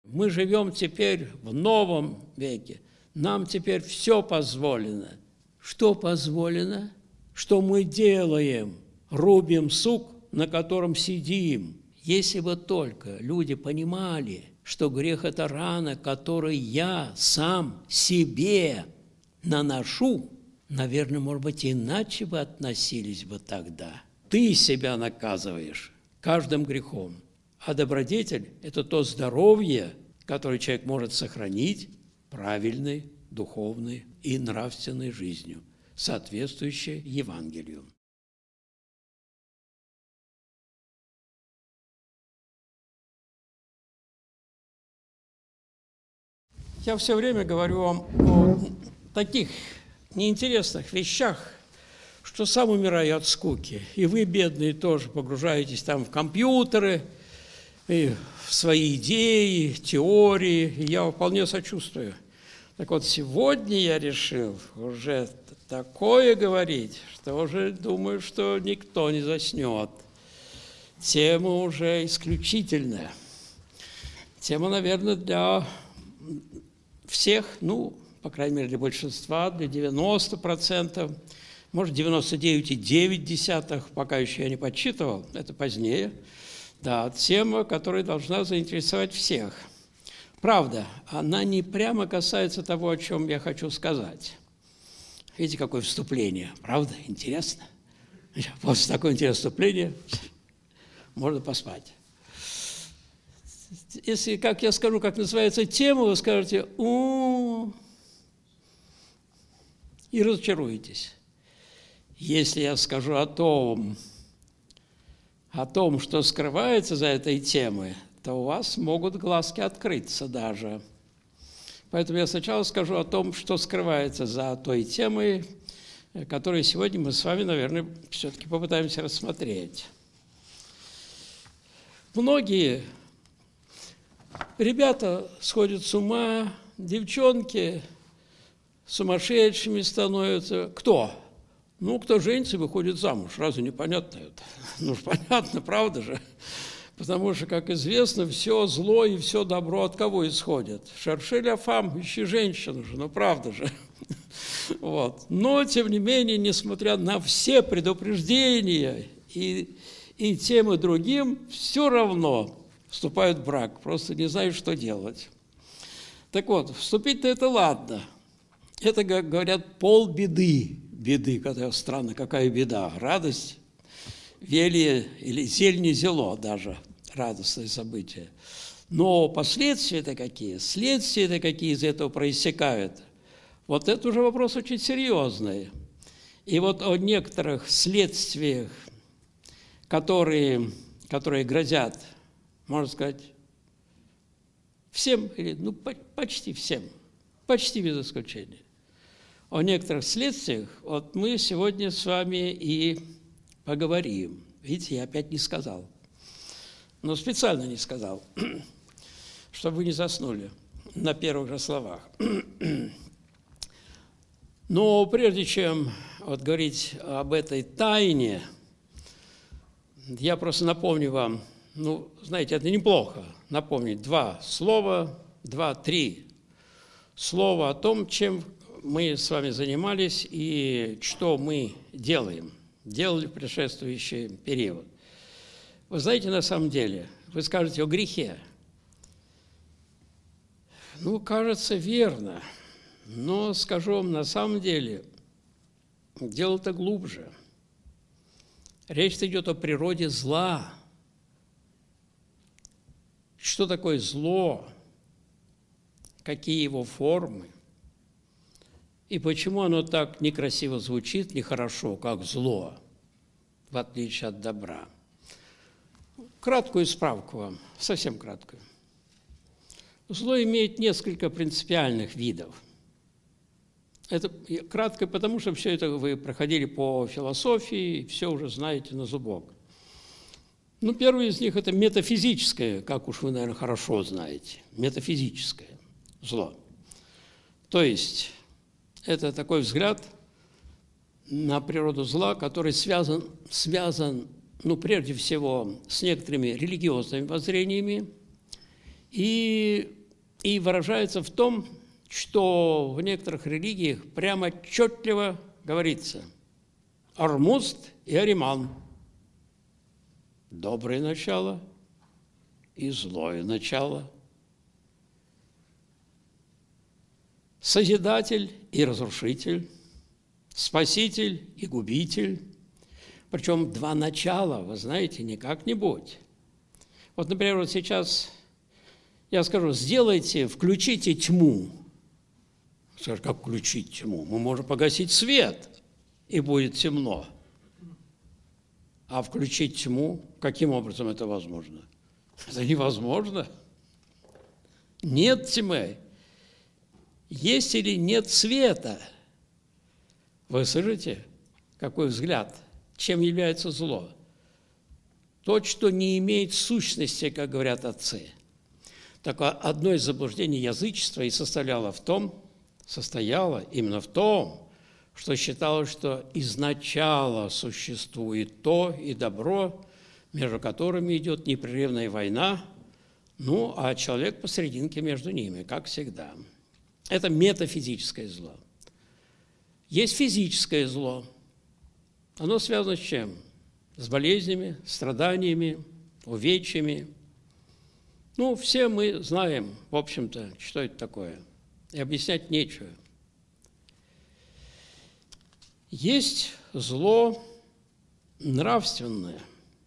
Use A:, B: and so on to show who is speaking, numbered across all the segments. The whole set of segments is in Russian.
A: Мы живем теперь в новом веке. Нам теперь все позволено. Что позволено? Что мы делаем? Рубим сук, на котором сидим. Если бы только люди понимали, что грех – это рана, которую я сам себе наношу, наверное, может быть, иначе бы относились бы тогда. Ты себя наказываешь каждым грехом. А добродетель – это то здоровье, которое человек может сохранить правильной, духовной и нравственной жизнью, соответствующей Евангелию. Я все время говорю вам о таких неинтересных вещах, что сам умираю от скуки. И вы, бедные, тоже погружаетесь там в компьютеры, и в свои идеи, теории, и я вполне сочувствую. Так вот, сегодня я решил уже такое говорить, что уже думаю, что никто не заснет. Тема уже исключительная. Тема, наверное, для всех, ну, по крайней мере, для большинства, для 90%, может, 99,9%, пока еще я не подсчитывал, это позднее. Да, тема, которая должна заинтересовать всех. Правда, она не прямо касается того, о чем я хочу сказать. Видите, какое вступление, правда? Интересно? После такого интересного вступления можно поспать. Если, как я скажу, как называется тема, вы скажете «у-у-у» и разочаруетесь. Если я скажу о том, что скрывается за этой темой, то у вас могут глазки открыться даже. Поэтому я сначала скажу о том, что скрывается за той темой, которую сегодня мы с вами, наверное, все-таки попытаемся рассмотреть. Многие ребята сходят с ума, девчонки сумасшедшими становятся. Кто? Ну, кто женится и выходит замуж. Разве непонятно это? Ну, понятно, правда же? Потому что, как известно, все зло и все добро от кого исходит? Шерши ля фам, ищи женщину же, ну, правда же? Вот. Но, тем не менее, несмотря на все предупреждения и тем, и другим, все равно вступают в брак, просто не знают, что делать. Так вот, вступить-то это ладно. Это, как говорят, полбеды. Беды, когда странно, какая беда. Радость, велье или зелень зело даже, радостное событие. Но последствия-то какие? Следствия-то какие из этого проистекают? Вот это уже вопрос очень серьезный. И вот о некоторых следствиях, которые грозят, можно сказать, всем, ну, почти всем, почти без исключения. О некоторых следствиях вот мы сегодня с вами и поговорим. Видите, я опять не сказал. Но специально не сказал, чтобы вы не заснули на первых же словах. Но прежде чем вот говорить об этой тайне, я просто напомню вам, ну, знаете, это неплохо, напомнить три слова о том, чем мы с вами занимались и что мы делали в предшествующий период. Вы знаете, на самом деле, вы скажете о грехе. Ну, кажется, верно, но скажу вам, на самом деле, дело-то глубже. Речь идет о природе зла. Что такое зло? Какие его формы? И почему оно так некрасиво звучит, нехорошо, как зло, в отличие от добра? Краткую справку вам, совсем краткую. Зло имеет несколько принципиальных видов. Это кратко, потому что все это вы проходили по философии, все уже знаете на зубок. Ну, первый из них – это метафизическое, как уж вы, наверное, хорошо знаете, метафизическое зло. То есть это такой взгляд на природу зла, который связан, ну, прежде всего, с некоторыми религиозными воззрениями и и выражается в том, что в некоторых религиях прямо отчетливо говорится «Ормузд» и «Ариман» – доброе начало и злое начало, созидатель и разрушитель, спаситель и губитель. Причем два начала, вы знаете, не как-нибудь. Вот, например, вот сейчас я скажу, включите тьму. Скажешь, как включить тьму? Мы можем погасить свет, и будет темно. А включить тьму, каким образом это возможно? Это невозможно. Нет тьмы. Есть или нет света? Вы слышите, какой взгляд? Чем является зло? То, что не имеет сущности, как говорят отцы. Так одно из заблуждений язычества и состояло именно в том, что считалось, что изначально существует то и добро, между которыми идет непрерывная война, а человек посерединке между ними, как всегда. Это метафизическое зло. Есть физическое зло. Оно связано с чем? С болезнями, страданиями, увечьями. Все мы знаем, в общем-то, что это такое. И объяснять нечего. Есть зло нравственное.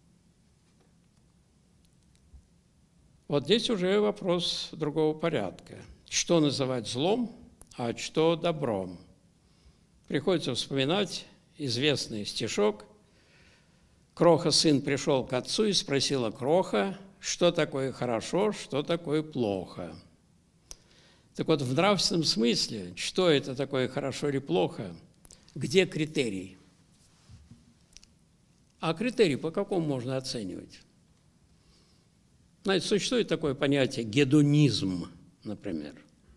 A: Вот здесь уже вопрос другого порядка. Что называть злом, а что добром? Приходится вспоминать известный стишок. Кроха сын пришел к отцу и спросила Кроха, что такое хорошо, что такое плохо. Так вот, в нравственном смысле, что это такое хорошо или плохо, где критерий? А критерий по какому можно оценивать? Знаете, существует такое понятие гедонизм, например.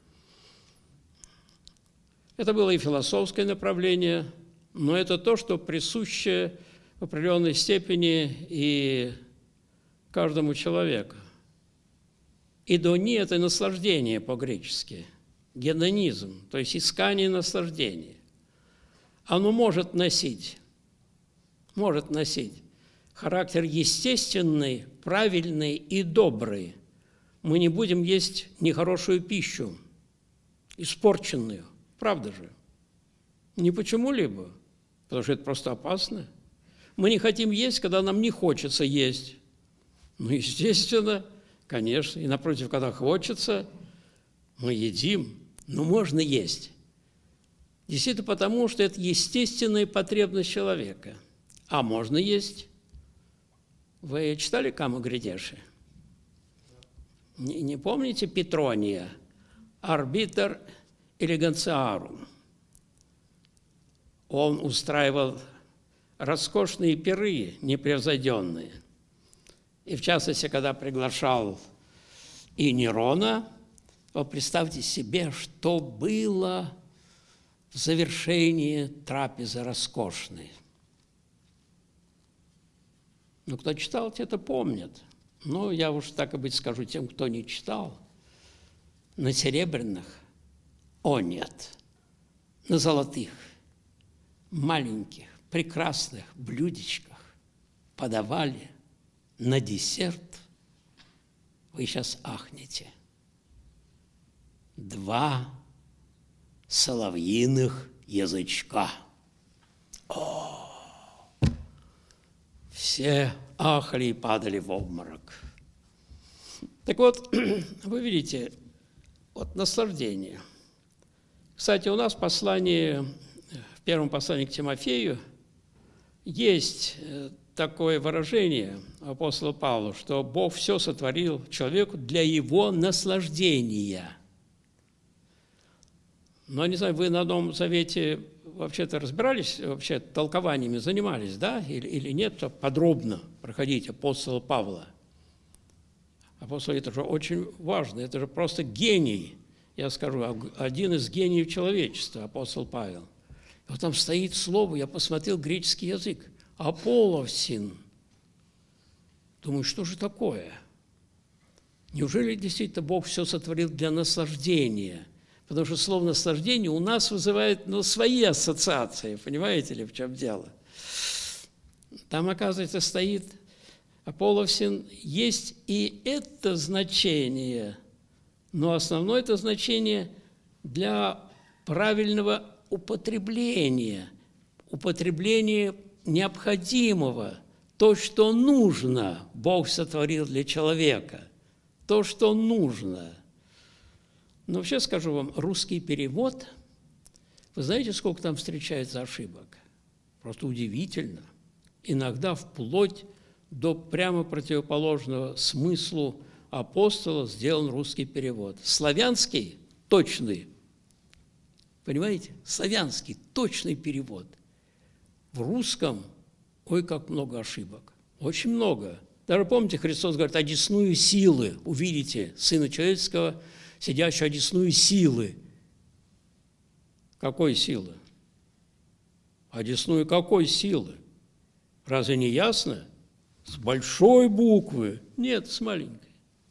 A: Это было и философское направление, но это то, что присуще в определенной степени и каждому человеку. Идони – это наслаждение по-гречески, гедонизм, то есть искание наслаждения. Оно может носить характер естественный, правильный и добрый. Мы не будем есть нехорошую пищу, испорченную, правда же? Не почему-либо, потому что это просто опасно. Мы не хотим есть, когда нам не хочется есть. Естественно, конечно, и напротив, когда хочется, мы едим, но можно есть. Действительно потому, что это естественная потребность человека. А можно есть. Вы читали «Кама Гридеши»? Не помните Петрония? «Арбитр элегансиарум». Он устраивал роскошные пиры непревзойденные. И в частности, когда приглашал и Нерона, вы представьте себе, что было в завершении трапезы роскошной. Кто читал, те это помнят. Я уж так и быть скажу тем, кто не читал. На серебряных, нет, на золотых, маленьких, прекрасных блюдечках подавали на десерт, вы сейчас ахнете, 2 соловьиных язычка. Все ахали и падали в обморок. Так вот, вы видите, наслаждение. Кстати, у нас в первом послании к Тимофею есть такое выражение апостола Павла, что Бог все сотворил человеку для его наслаждения. Но, не знаю, вы на Новом Завете вообще-то разбирались, толкованиями занимались, да, или нет, подробно проходить апостола Павла. Апостол – это же очень важно, это же просто гений, я скажу, один из гениев человечества, апостол Павел. И там стоит слово, я посмотрел греческий язык, Аполлосин. Думаю, что же такое? Неужели действительно Бог все сотворил для наслаждения? Потому что слово «наслаждение» у нас вызывает свои ассоциации, понимаете ли, в чем дело? Там, оказывается, стоит Аполловсин, есть и это значение, но основное это значение для правильного употребления необходимого, то, что нужно, Бог сотворил для человека, то, что нужно. Но вообще скажу вам, русский перевод, вы знаете, сколько там встречается ошибок? Просто удивительно. Иногда вплоть до прямо противоположного смыслу апостола сделан русский перевод. Славянский – точный. Понимаете? Славянский – точный перевод. В русском, ой, как много ошибок. Очень много. Даже помните, Христос говорит, одесную силы, увидите Сына Человеческого, сидящего одесную силы. Какой силы? Одесную какой силы? Разве не ясно? С большой буквы. Нет, с маленькой.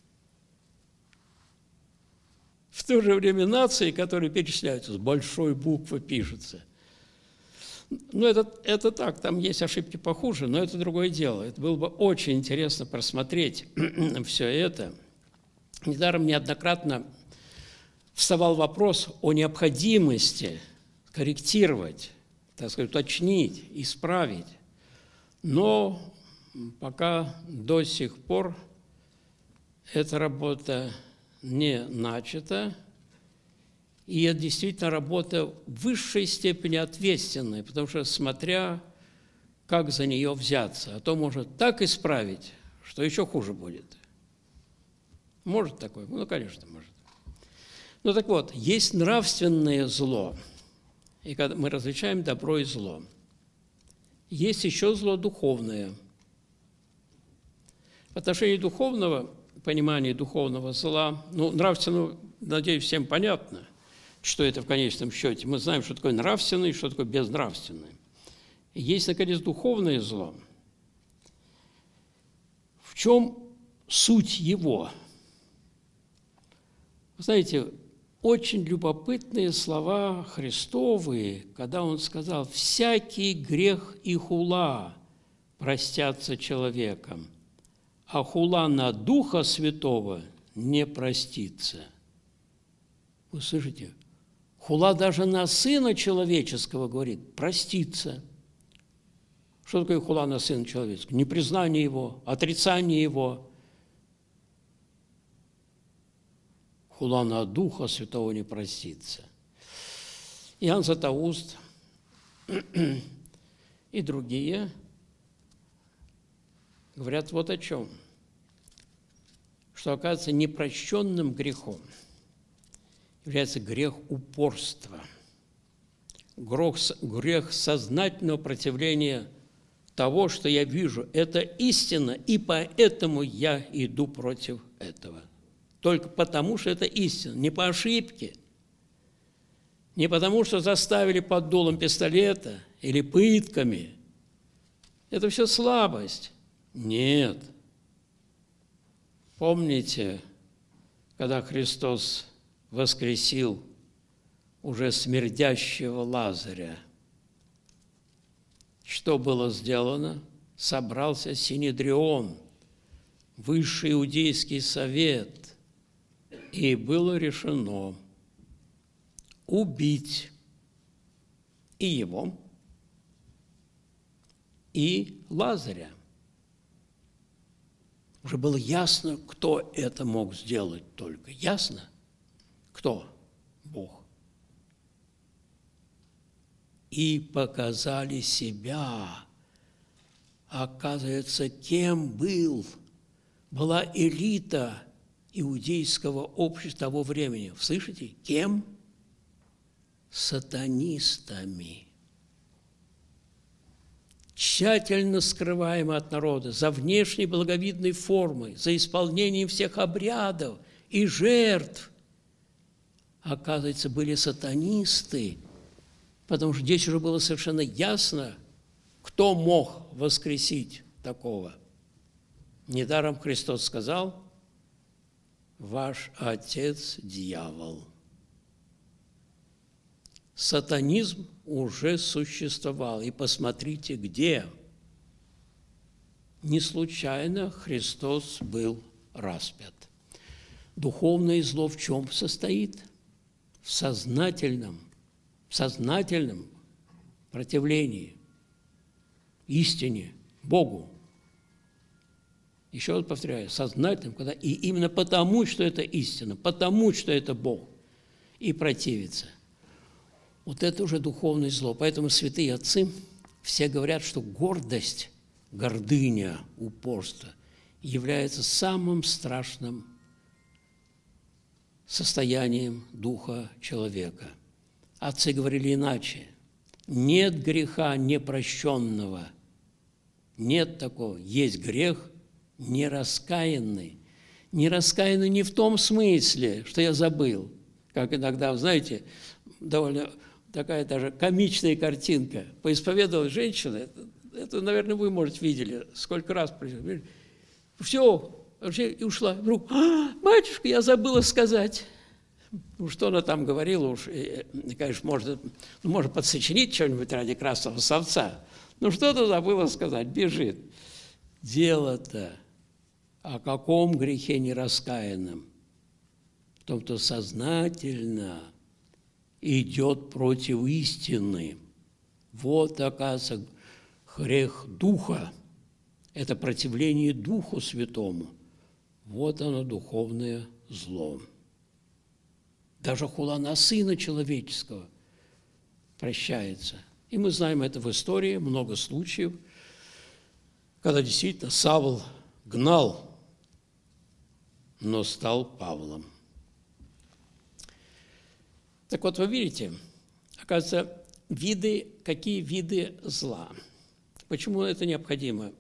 A: В то же время нации, которые перечисляются, с большой буквы пишутся. Ну, это так, там есть ошибки похуже, но это другое дело. Это было бы очень интересно просмотреть все это. Недаром неоднократно вставал вопрос о необходимости корректировать, так сказать, уточнить, исправить. Но пока до сих пор эта работа не начата, и это действительно работа в высшей степени ответственная, потому что смотря, как за нее взяться, а то можно так исправить, что еще хуже будет. Может такое? Ну, конечно, может. Ну, так вот, есть нравственное зло, и когда мы различаем добро и зло. Есть еще зло духовное. В отношении духовного, понимания духовного зла, нравственного, надеюсь, всем понятно, что это в конечном счете. Мы знаем, что такое нравственное и что такое безнравственное. Есть, наконец, духовное зло. В чем суть его? Вы знаете, очень любопытные слова Христовые, когда Он сказал: «Всякий грех и хула простятся человеком, а хула на Духа Святого не простится». Вы слышите? Хула даже на Сына Человеческого, говорит, простится. Что такое хула на Сына Человеческого? Непризнание Его, отрицание Его. Хула на Духа Святого не простится. Иоанн Златоуст и другие говорят вот о чем. Что, оказывается, непрощенным грехом является грех упорства, грех сознательного противления того, что я вижу. Это истина, и поэтому я иду против этого. Только потому, что это истина, не по ошибке, не потому, что заставили под дулом пистолета или пытками. Это все слабость. Нет. Помните, когда Христос воскресил уже смердящего Лазаря, что было сделано? Собрался Синедрион, высший иудейский совет, и было решено убить и его, и Лазаря. Уже было ясно, кто это мог сделать только. Ясно? Кто? Бог. И показали себя. Оказывается, кем была элита иудейского общества того времени. Слышите? Кем? Сатанистами. Тщательно скрываемы от народа, за внешней благовидной формой, за исполнением всех обрядов и жертв. Оказывается, были сатанисты, потому что здесь уже было совершенно ясно, кто мог воскресить такого. Недаром Христос сказал: ваш отец дьявол. Сатанизм уже существовал. И посмотрите, где. Не случайно Христос был распят. Духовное зло в чем состоит? В сознательном противлении истине, Богу. Еще раз повторяю, сознательным, когда и именно потому, что это истина, потому, что это Бог, и противится. Вот это уже духовное зло. Поэтому святые отцы все говорят, что гордость, гордыня, упорство является самым страшным состоянием духа человека. Отцы говорили иначе. Нет греха непрощенного. Нет такого. Есть грех нераскаянный. Нераскаянный не в том смысле, что я забыл. Как иногда, знаете, довольно такая даже комичная картинка. Поисповедовалась женщина, это, наверное, вы, может, видели, сколько раз. Все, и ушла. Вдруг, батюшка, я забыла сказать. Ну, что она там говорила, уж, конечно, может подсочинить что-нибудь ради красного словца. Ну, что-то забыла сказать, бежит. Дело-то о каком грехе нераскаянном? В том, что сознательно идет против истины. Вот, оказывается, грех Духа – это противление Духу Святому. Вот оно, духовное зло. Даже хула на Сына Человеческого прощается. И мы знаем это в истории, много случаев, когда действительно Савл гнал, но стал Павлом. Так вот, вы видите, оказывается, какие виды зла. Почему это необходимо?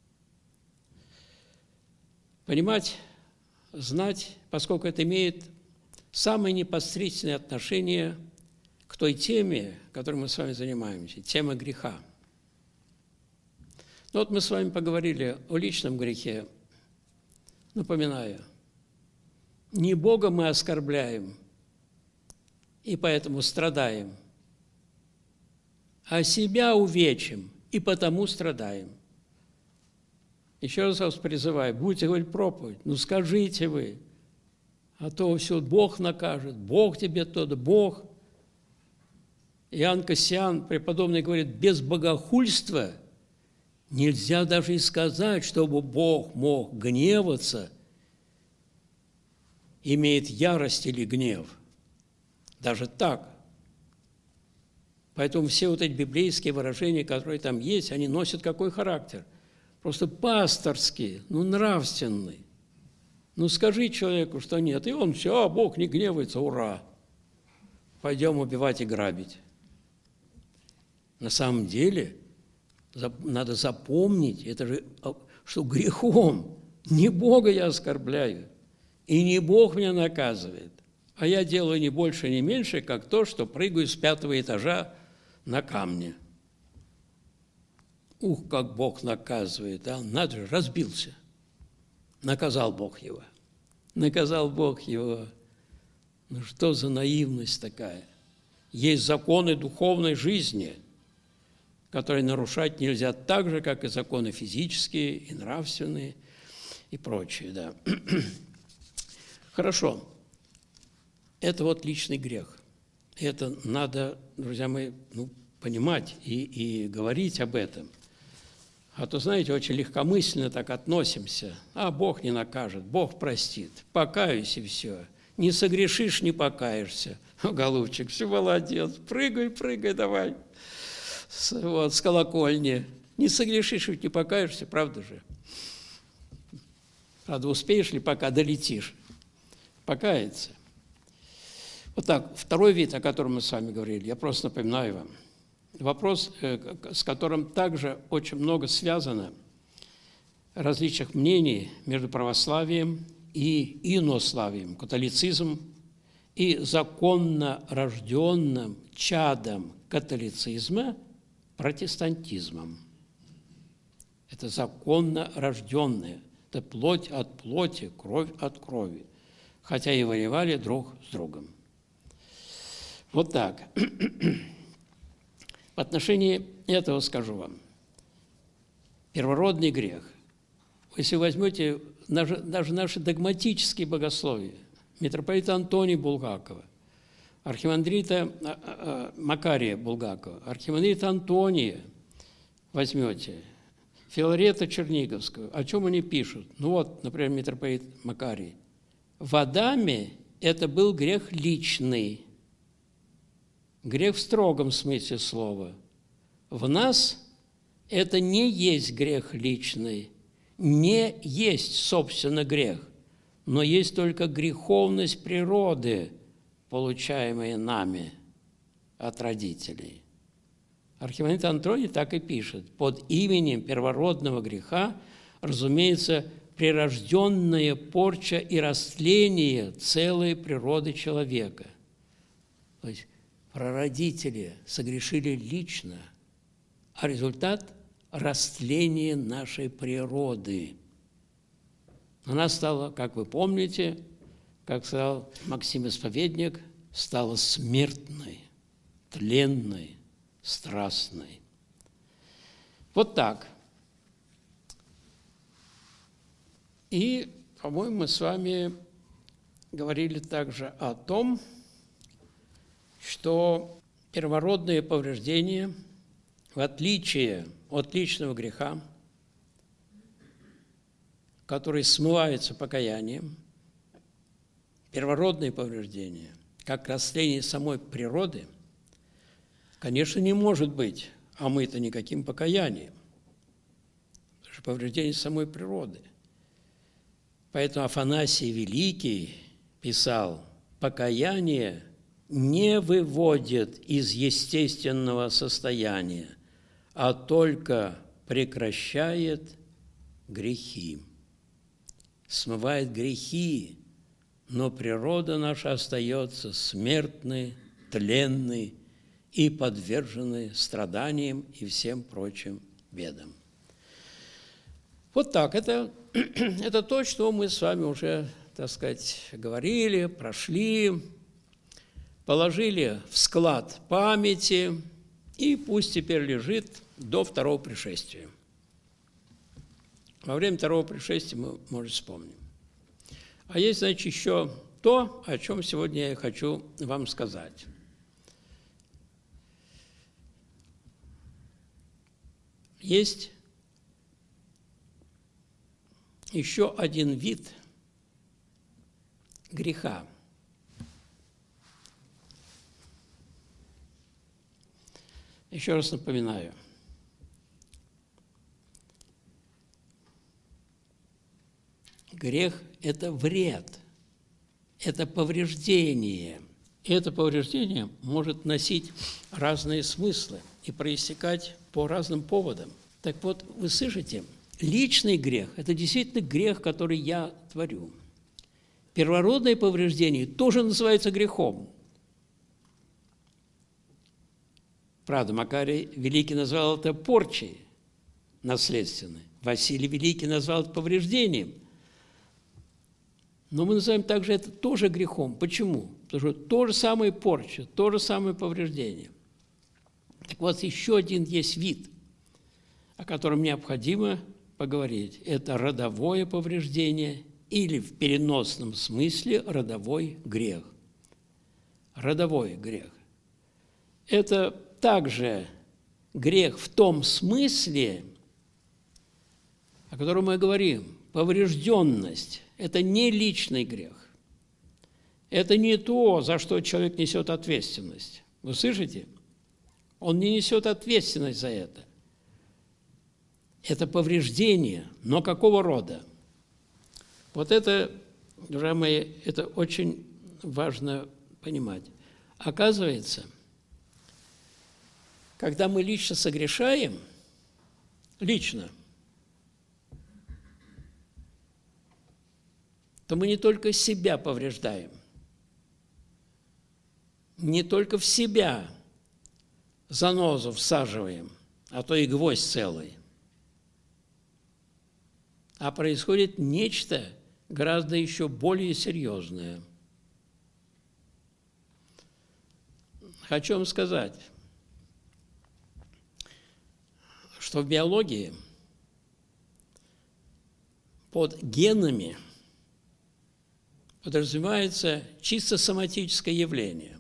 A: Понимать, знать, поскольку это имеет самое непосредственное отношение к той теме, которой мы с вами занимаемся, тема греха. Ну вот мы с вами поговорили о личном грехе. Напоминаю, не Бога мы оскорбляем и поэтому страдаем, а себя увечим и потому страдаем. Еще раз вас призываю, будете говорить проповедь, ну скажите вы, а то все Бог накажет, Бог тебе то-то, Бог. Иоанн Кассиан, преподобный, говорит, без богохульства нельзя даже и сказать, чтобы Бог мог гневаться, имеет ярость или гнев. Даже так. Поэтому все вот эти библейские выражения, которые там есть, они носят какой характер? Просто пасторский, нравственный. Скажи человеку, что нет, и он все, Бог не гневается, ура, пойдем убивать и грабить. На самом деле, надо запомнить, это же, что грехом не Бога я оскорбляю, и не Бог меня наказывает, а я делаю не больше, не меньше, как то, что прыгаю с 5-го этажа на камне. Ух, как Бог наказывает, а? Надо же, разбился. Наказал Бог его. Наказал Бог его. Ну что за наивность такая? Есть законы духовной жизни, которые нарушать нельзя так же, как и законы физические и нравственные и прочее. Да. Хорошо. Это вот личный грех. Это надо, друзья мои, понимать и говорить об этом. А то, знаете, очень легкомысленно так относимся. А Бог не накажет, Бог простит. Покаюсь и все. Не согрешишь, не покаешься. Голубчик, все, молодец. Прыгай, прыгай, давай. Вот, с колокольни. Не согрешишь, ведь не покаешься, правда же? Правда, успеешь ли, пока долетишь? Покаяться. Вот так, второй вид, о котором мы с вами говорили, я просто напоминаю вам. Вопрос, с которым также очень много связано различных мнений между православием и инославием, католицизмом и законно рожденным чадом католицизма протестантизмом. Это законно рожденное, это плоть от плоти, кровь от крови. хотя и воевали друг с другом. Вот так. В отношении этого скажу вам. Первородный грех. Если возьмете даже наши догматические богословия, митрополита Антония Булгакова, архимандрита Макария Булгакова, архимандрита Антония возьмете, Филарета Черниговского, о чем они пишут? Ну вот, например, митрополит Макарий. В Адаме это был грех личный, грех в строгом смысле слова. В нас это не есть грех личный, не есть, собственно, грех, но есть только греховность природы, получаемая нами от родителей. Архимандрит Антоний так и пишет. Под именем первородного греха, разумеется, прирожденная порча и растление целой природы человека. То есть прародители согрешили лично, а результат – растление нашей природы. Она стала, как вы помните, как сказал Максим Исповедник, стала смертной, тленной, страстной. Вот так. И, по-моему, мы с вами говорили также о том, что первородные повреждения, в отличие от личного греха, который смывается покаянием, первородные повреждения, как растление самой природы, конечно, не может быть омыто никаким покаянием. Это же повреждение самой природы. Поэтому Афанасий Великий писал: покаяние не выводит из естественного состояния, а только прекращает грехи. Смывает грехи, но природа наша остается смертной, тленной и подверженной страданиям и всем прочим бедам. Вот так. Это то, что мы с вами уже, так сказать, говорили, прошли, положили в склад памяти, и пусть теперь лежит до второго пришествия. Во время второго пришествия мы, может, вспомним. А есть, значит, еще то, о чем сегодня я хочу вам сказать. Есть еще один вид греха. Еще раз напоминаю. Грех – это вред, это повреждение. И это повреждение может носить разные смыслы и проистекать по разным поводам. Так вот, вы слышите, личный грех – это действительно грех, который я творю. Первородное повреждение тоже называется грехом. Правда, Макарий Великий назвал это порчей наследственной. Василий Великий назвал это повреждением. Но мы называем также это тоже грехом. Почему? Потому что то же самое порча, то же самое повреждение. Так вот, еще один есть вид, о котором необходимо поговорить. Это родовое повреждение или в переносном смысле родовой грех. Родовой грех. Это также грех в том смысле, о котором мы говорим, поврежденность. Это не личный грех. Это не то, за что человек несет ответственность. Вы слышите? Он не несет ответственность за это. Это повреждение, но какого рода? Вот это, друзья мои, это очень важно понимать. Оказывается, когда мы лично согрешаем, лично, то мы не только себя повреждаем, не только в себя занозу всаживаем, а то и гвоздь целый, а происходит нечто гораздо еще более серьезное. Хочу вам сказать, что в биологии под генами подразумевается чисто соматическое явление.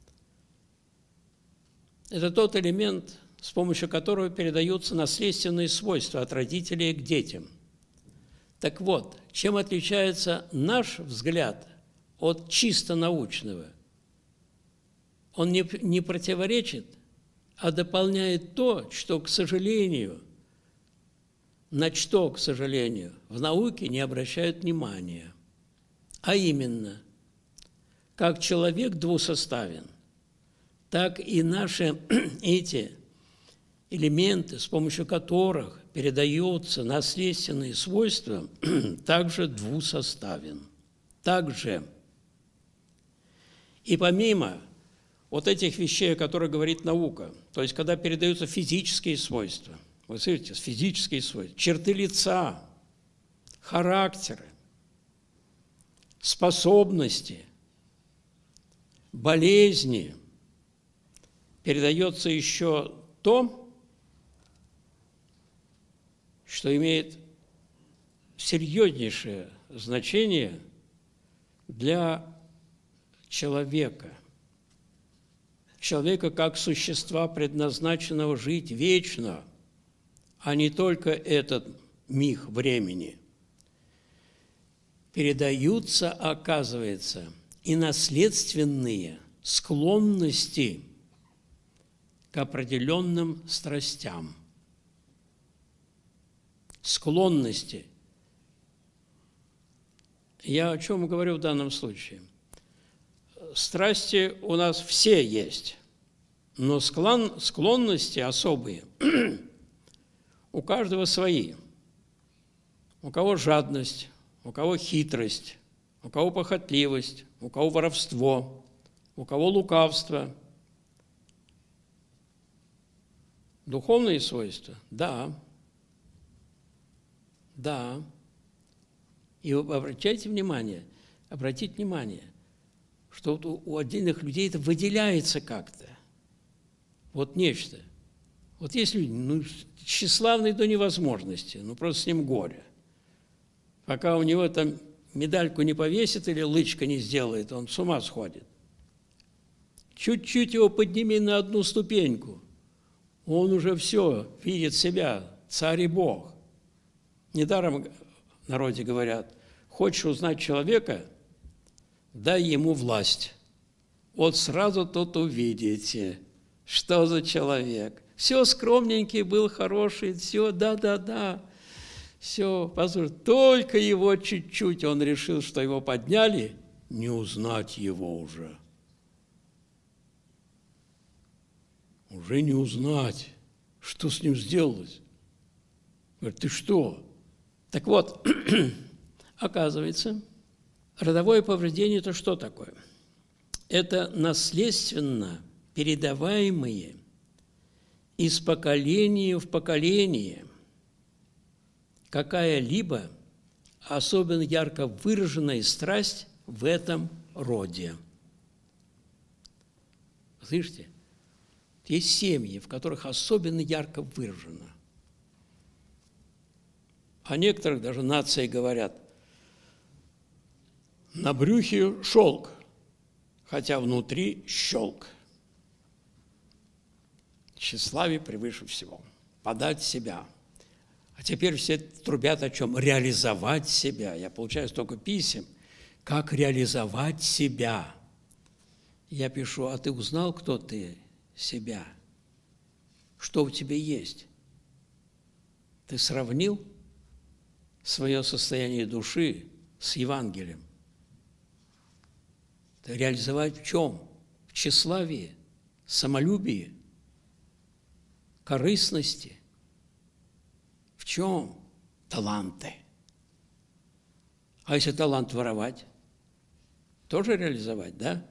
A: Это тот элемент, с помощью которого передаются наследственные свойства от родителей к детям. Так вот, чем отличается наш взгляд от чисто научного? Он не противоречит, а дополняет то, что, к сожалению, на что, к сожалению, в науке не обращают внимания. А именно, как человек двусоставен, так и наши эти элементы, с помощью которых передаются наследственные свойства, также двусоставен. Также. И помимо вот этих вещей, о которых говорит наука, то есть когда передаются физические свойства, вы слышите, физические свойства, черты лица, характеры, способности, болезни, передается еще то, что имеет серьезнейшее значение для человека. Человека как существа, предназначенного жить вечно, а не только этот миг времени. Передаются, оказывается, и наследственные склонности к определенным страстям. Склонности. Я о чем говорю в данном случае? Страсти у нас все есть, но склонности особые у каждого свои. У кого жадность, у кого хитрость, у кого похотливость, у кого воровство, у кого лукавство. Духовные свойства? Да. Да. И обратите внимание, что вот у отдельных людей это выделяется как-то. Вот нечто. Вот есть люди, тщеславные до невозможности, просто с ним горе. Пока у него там медальку не повесит или лычка не сделает, он с ума сходит. Чуть-чуть его подними на одну ступеньку, он уже все, видит себя, царь и Бог. Недаром в народе говорят, хочешь узнать человека, дай ему власть. Вот сразу тут увидите, что за человек. Все скромненький был, хороший, все, да. Все, послушай, только его чуть-чуть, он решил, что его подняли, не узнать его уже. Уже не узнать, что с ним сделалось. Говорит, ты что? Так вот, оказывается, родовое повреждение – это что такое? Это наследственно передаваемые из поколения в поколение какая-либо особенно ярко выраженная страсть в этом роде. Слышите? Есть семьи, в которых особенно ярко выражено. О некоторых даже нации говорят, на брюхе шелк, хотя внутри щелк. Тщеславие превыше всего. Подать себя. А теперь все трубят о чем? Реализовать себя. Я получаю столько писем. Как реализовать себя? Я пишу, а ты узнал, кто ты? Себя. Что у тебя есть? Ты сравнил свое состояние души с Евангелием? Реализовать в чем? В тщеславии, самолюбии, корыстности. В чем? Таланты. А если талант воровать? Тоже реализовать, да?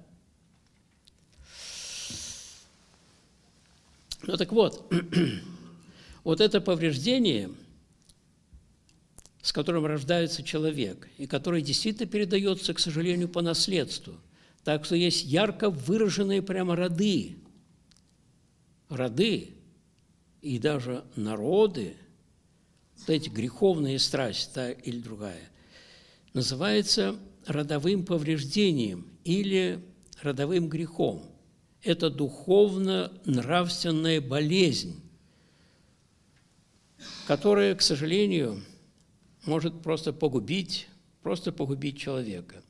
A: Ну так вот, вот это повреждение с которым рождается человек, и который действительно передается, к сожалению, по наследству. Так что есть ярко выраженные прямо роды, и даже народы, вот эти греховные страсти, та или другая, называется родовым повреждением или родовым грехом. Это духовно-нравственная болезнь, которая, к сожалению, может просто погубить человека.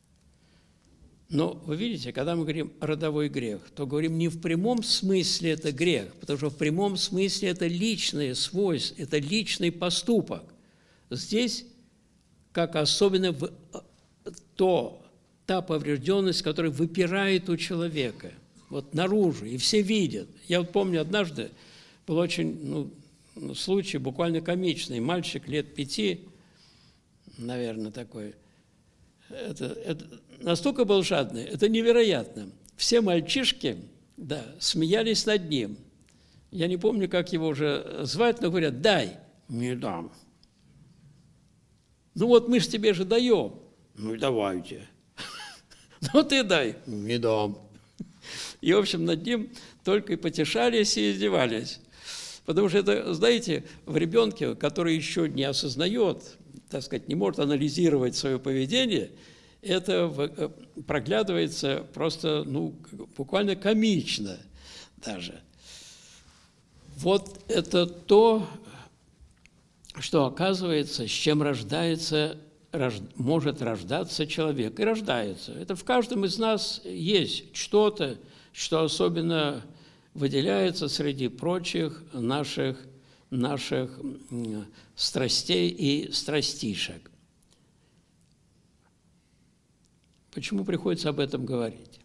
A: Но вы видите, когда мы говорим родовой грех, то говорим не в прямом смысле это грех, потому что в прямом смысле это личное свойство, это личный поступок. Здесь, как особенно та поврежденность, которая выпирает у человека, вот наружу, и все видят. Я вот помню, однажды был очень случай буквально комичный. Мальчик лет 5, наверное, такой. Это настолько был жадный, это невероятно. Все мальчишки, да, смеялись над ним. Я не помню, как его уже звать, но говорят: дай. Не дам. Ну вот мы же тебе же даем. Ну и давайте. Ну ты дай. Не дам. И, в общем, над ним только и потешались, и издевались. Потому что это, знаете, в ребенке, который еще не осознает, так сказать, не может анализировать свое поведение, это проглядывается просто, буквально комично даже. Вот это то, что, оказывается, с чем может рождаться человек. И рождается. Это в каждом из нас есть что-то, что особенно выделяется среди прочих наших страстей и страстишек. Почему приходится об этом говорить?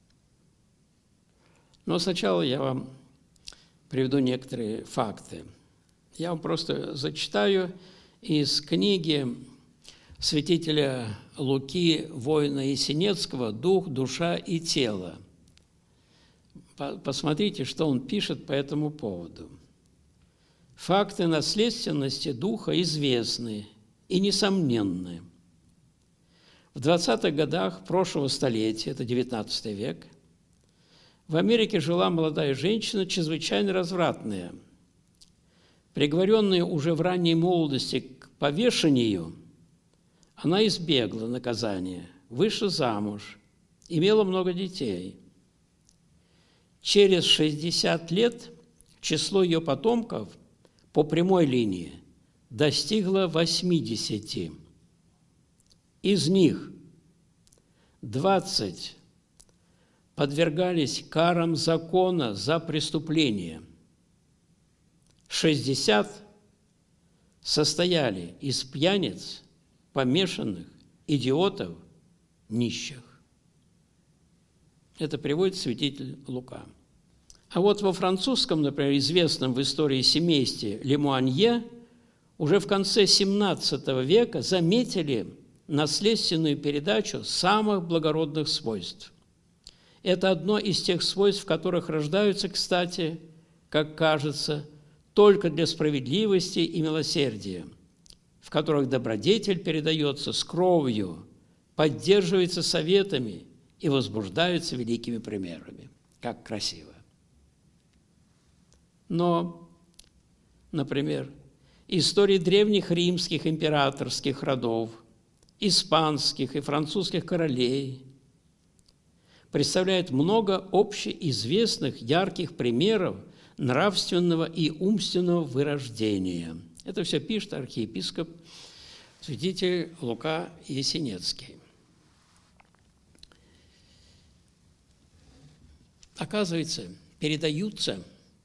A: Но сначала я вам приведу некоторые факты. Я вам просто зачитаю из книги святителя Луки, воина Есенецкого «Дух, душа и тело». Посмотрите, что он пишет по этому поводу. Факты наследственности духа известны и несомненны. В 20-х годах прошлого столетия, это 19 век, в Америке жила молодая женщина, чрезвычайно развратная. Приговоренная уже в ранней молодости к повешению, она избегла наказания, вышла замуж, имела много детей. Через 60 лет число ее потомков по прямой линии достигло 80. Из них 20 подвергались карам закона за преступление, 60 состояли из пьяниц, помешанных, идиотов, нищих. Это приводит святитель Лука. А вот во французском, например, известном в истории семействе Лемуанье уже в конце XVII века заметили наследственную передачу самых благородных свойств. Это одно из тех свойств, в которых рождаются, кстати, как кажется, только для справедливости и милосердия, в которых добродетель передается с кровью, поддерживается советами и возбуждается великими примерами. Как красиво! Но, например, истории древних римских императорских родов, испанских и французских королей представляют много общеизвестных ярких примеров нравственного и умственного вырождения. Это все пишет архиепископ святитель Лука Есенецкий. Оказывается, передаются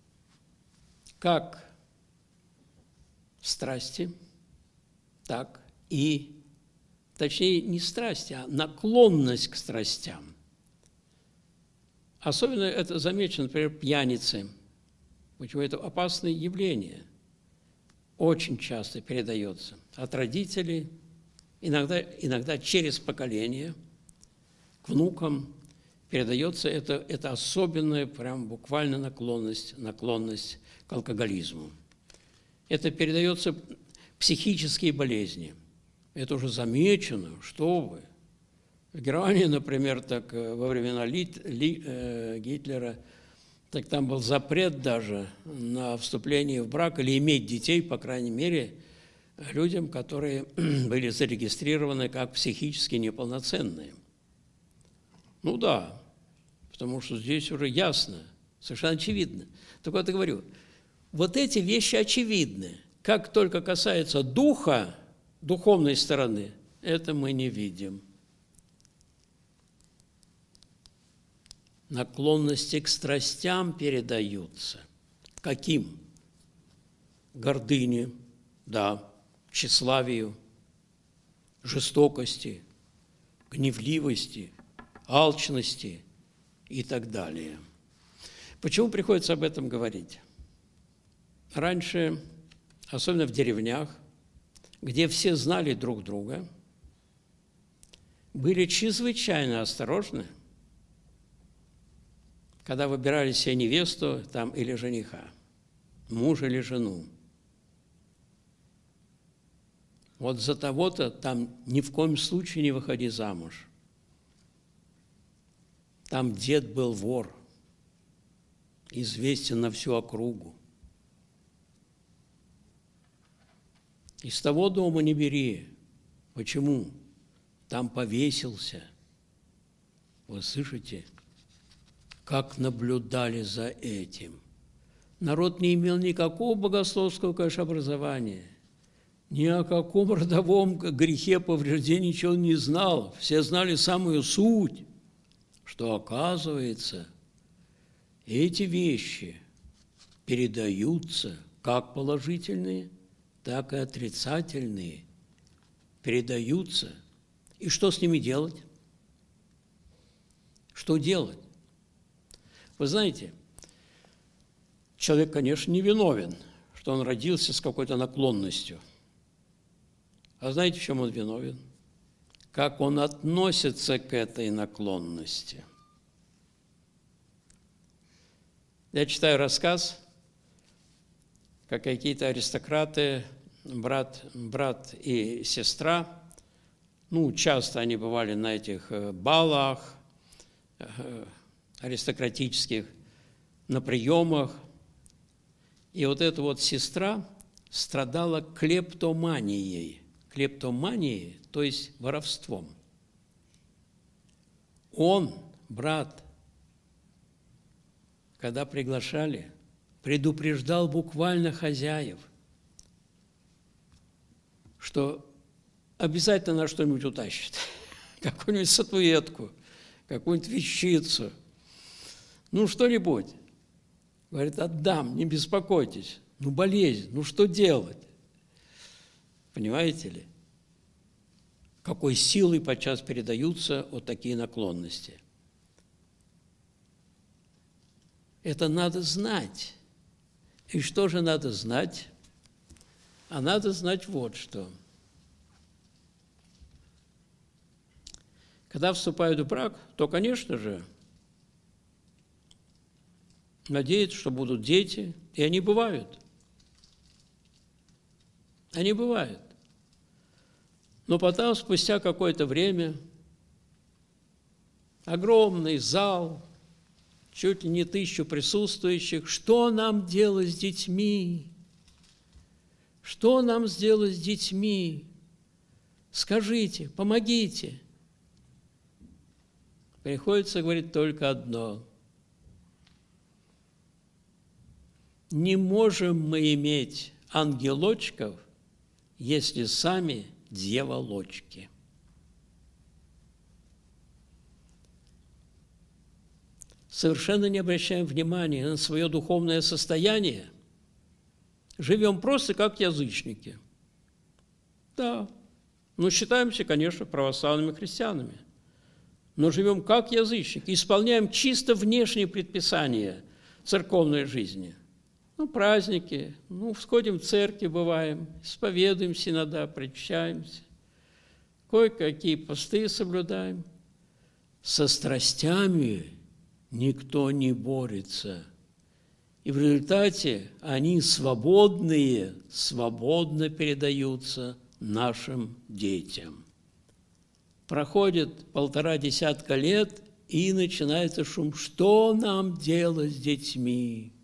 A: как страсти, так и, точнее, не страсти, а наклонность к страстям. Особенно это замечено, например, пьяницы. Почему это опасное явление? Очень часто передается от родителей, иногда через поколение, к внукам передается это особенная, прям буквально наклонность к алкоголизму. Это передается психические болезни. Это уже замечено, что вы. В Германии, например, так во времена Гитлера, так там был запрет даже на вступление в брак или иметь детей, по крайней мере, людям, которые были зарегистрированы как психически неполноценные. Ну да, потому что здесь уже ясно, совершенно очевидно. Так вот я говорю, вот эти вещи очевидны. Как только касается духа, духовной стороны, это мы не видим. Наклонности к страстям передаются. Каким? Гордыне, да, тщеславию, жестокости, гневливости, алчности и так далее. Почему приходится об этом говорить? Раньше, особенно в деревнях, где все знали друг друга, были чрезвычайно осторожны, когда выбирали себе невесту там, или жениха, мужа или жену. Вот за того-то там ни в коем случае не выходи замуж. Там дед был вор, известен на всю округу. Из того дома не бери. Почему? Там повесился. Вы слышите? Как наблюдали за этим. Народ не имел никакого богословского, конечно, образования. Ни о каком родовом грехе, повреждении ничего не знал. Все знали самую суть, что, оказывается, эти вещи передаются как положительные, так и отрицательные. Передаются. И что с ними делать? Что делать? Вы знаете, человек, конечно, не виновен, что он родился с какой-то наклонностью. А знаете, в чем он виновен? Как он относится к этой наклонности. Я читаю рассказ, как какие-то аристократы, брат и сестра, часто они бывали на этих балах аристократических, на приемах. И вот эта вот сестра страдала клептоманией. Клептоманией, то есть воровством. Он, брат, когда приглашали, предупреждал буквально хозяев, что обязательно на что-нибудь утащит. Какую-нибудь статуэтку, какую-нибудь вещицу. Что-нибудь. Говорит, отдам, не беспокойтесь. Болезнь, что делать? Понимаете ли? Какой силой подчас передаются вот такие наклонности. Это надо знать. И что же надо знать? А надо знать вот что. Когда вступают в брак, то, конечно же, надеются, что будут дети, и они бывают. Они бывают. Но потом, спустя какое-то время, огромный зал, чуть ли не 1000 присутствующих, что нам делать с детьми? Что нам сделать с детьми? Скажите, помогите. Приходится говорить только одно. Не можем мы иметь ангелочков, если сами дьяволочки. Совершенно не обращаем внимания на свое духовное состояние. Живем просто как язычники. Да, считаемся, конечно, православными христианами. Но живем как язычники, исполняем чисто внешние предписания церковной жизни. Праздники, сходим в церковь, бываем, исповедуемся иногда, причащаемся, кое-какие посты соблюдаем. Со страстями никто не борется. И в результате они свободные, свободно передаются нашим детям. Проходит 1,5 десятка лет, и начинается шум. Что нам делать с детьми?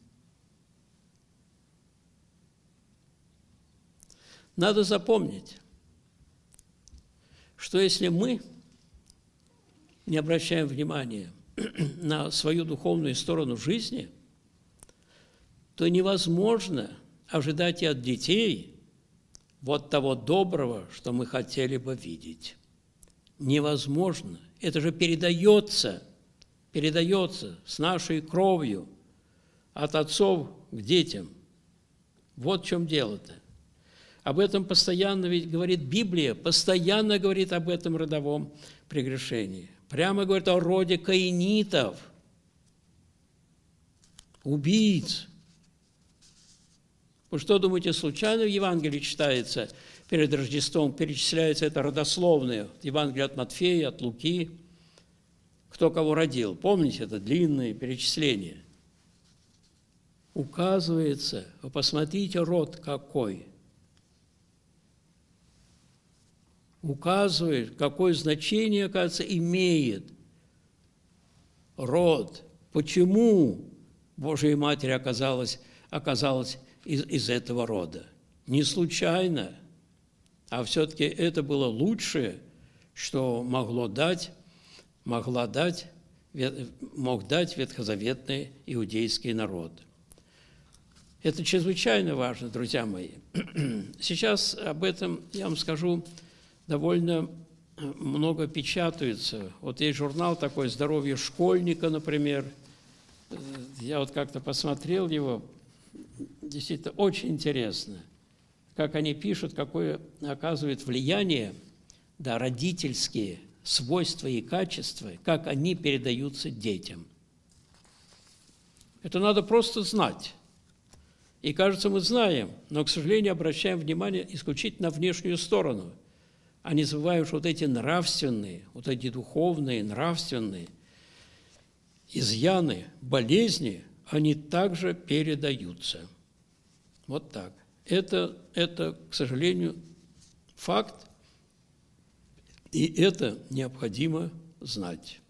A: Надо запомнить, что если мы не обращаем внимания на свою духовную сторону жизни, то невозможно ожидать и от детей вот того доброго, что мы хотели бы видеть. Невозможно. Это же передается с нашей кровью от отцов к детям. Вот в чем дело-то. Об этом постоянно ведь говорит Библия, постоянно говорит об этом родовом прегрешении. Прямо говорит о роде каинитов, убийц. Вы что думаете, случайно в Евангелии читается перед Рождеством, перечисляется это родословное, Евангелие от Матфея, от Луки, кто кого родил? Помните, это длинное перечисление. Указывается, вы посмотрите, род какой. Указывает, какое значение, оказывается, имеет род. Почему Божья Матерь оказалась из этого рода? Не случайно, а все-таки это было лучшее, что мог дать ветхозаветный иудейский народ. Это чрезвычайно важно, друзья мои. Сейчас об этом, я вам скажу, довольно много печатается. Вот есть журнал такой «Здоровье школьника», например. Я вот как-то посмотрел его, действительно очень интересно, как они пишут, какое оказывает влияние, да, родительские свойства и качества, как они передаются детям. Это надо просто знать. И, кажется, мы знаем, но, к сожалению, обращаем внимание исключительно на внешнюю сторону, а не забываем, что вот эти нравственные, вот эти духовные, нравственные изъяны, болезни, они также передаются. Вот так. Это, к сожалению, факт, и это необходимо знать.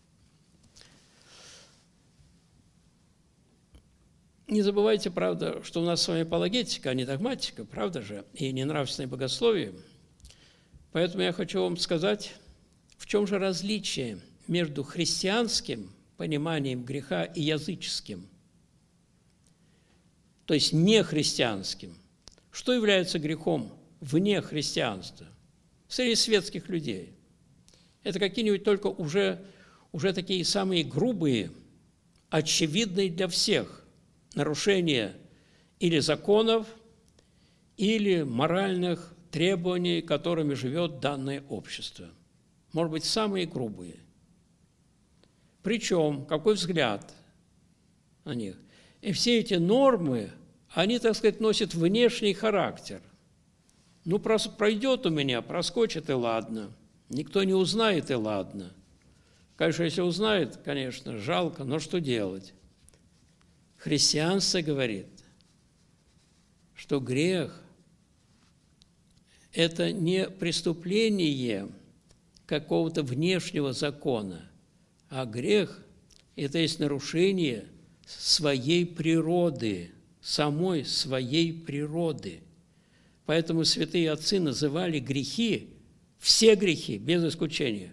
A: Не забывайте, правда, что у нас с вами апологетика, а не догматика, правда же, и не нравственное богословие. Поэтому я хочу вам сказать, в чем же различие между христианским пониманием греха и языческим, то есть нехристианским. Что является грехом вне христианства? Среди светских людей. Это какие-нибудь только уже такие самые грубые, очевидные для всех нарушения или законов, или моральных требований, которыми живет данное общество. Может быть, самые грубые. Причем, какой взгляд на них? И все эти нормы, они, так сказать, носят внешний характер. Ну, пройдет у меня, проскочит, и ладно. Никто не узнает, и ладно. Конечно, если узнает, конечно, жалко, но что делать? Христианство говорит, что грех – это не преступление какого-то внешнего закона, а грех – это есть нарушение своей природы, самой своей природы. Поэтому святые отцы называли грехи, все грехи, без исключения,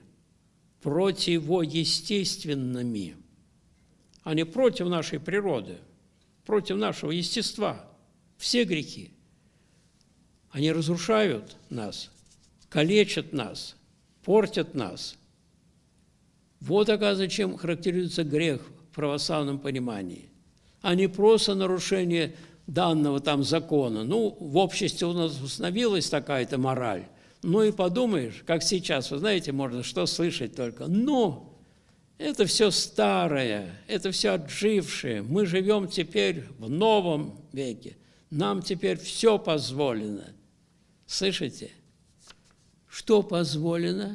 A: противоестественными, а не против нашей природы, против нашего естества. Все грехи. Они разрушают нас, калечат нас, портят нас. Вот, оказывается, чем характеризуется грех в православном понимании, а не просто нарушение данного там закона. Ну, в обществе у нас установилась такая-то мораль. Ну и подумаешь, как сейчас, вы знаете, можно что слышать только. Ну, это все старое, это все отжившее. Мы живем теперь в новом веке. Нам теперь все позволено. Слышите? Что позволено?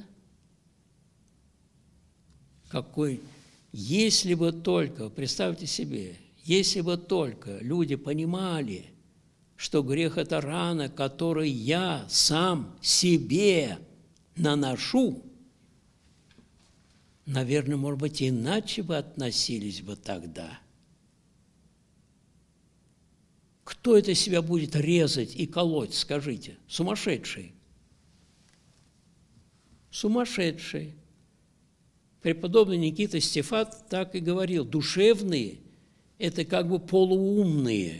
A: Какой? Если бы только, представьте себе, Если бы только люди понимали, что грех – это рана, которую я сам себе наношу, наверное, может быть, иначе бы относились бы тогда. Кто это себя будет резать и колоть, скажите? Сумасшедший. Сумасшедший. Преподобный Никита Стефат так и говорил: душевные – это как бы полуумные,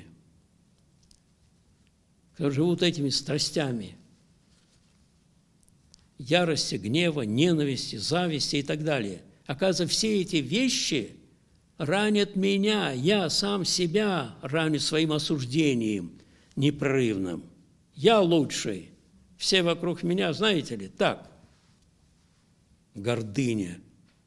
A: которые живут этими страстями ярости, гнева, ненависти, зависти и так далее. Оказывается, все эти вещи ранят меня, я сам себя раню своим осуждением непрерывным. Я лучший, все вокруг меня, знаете ли, так. Гордыня,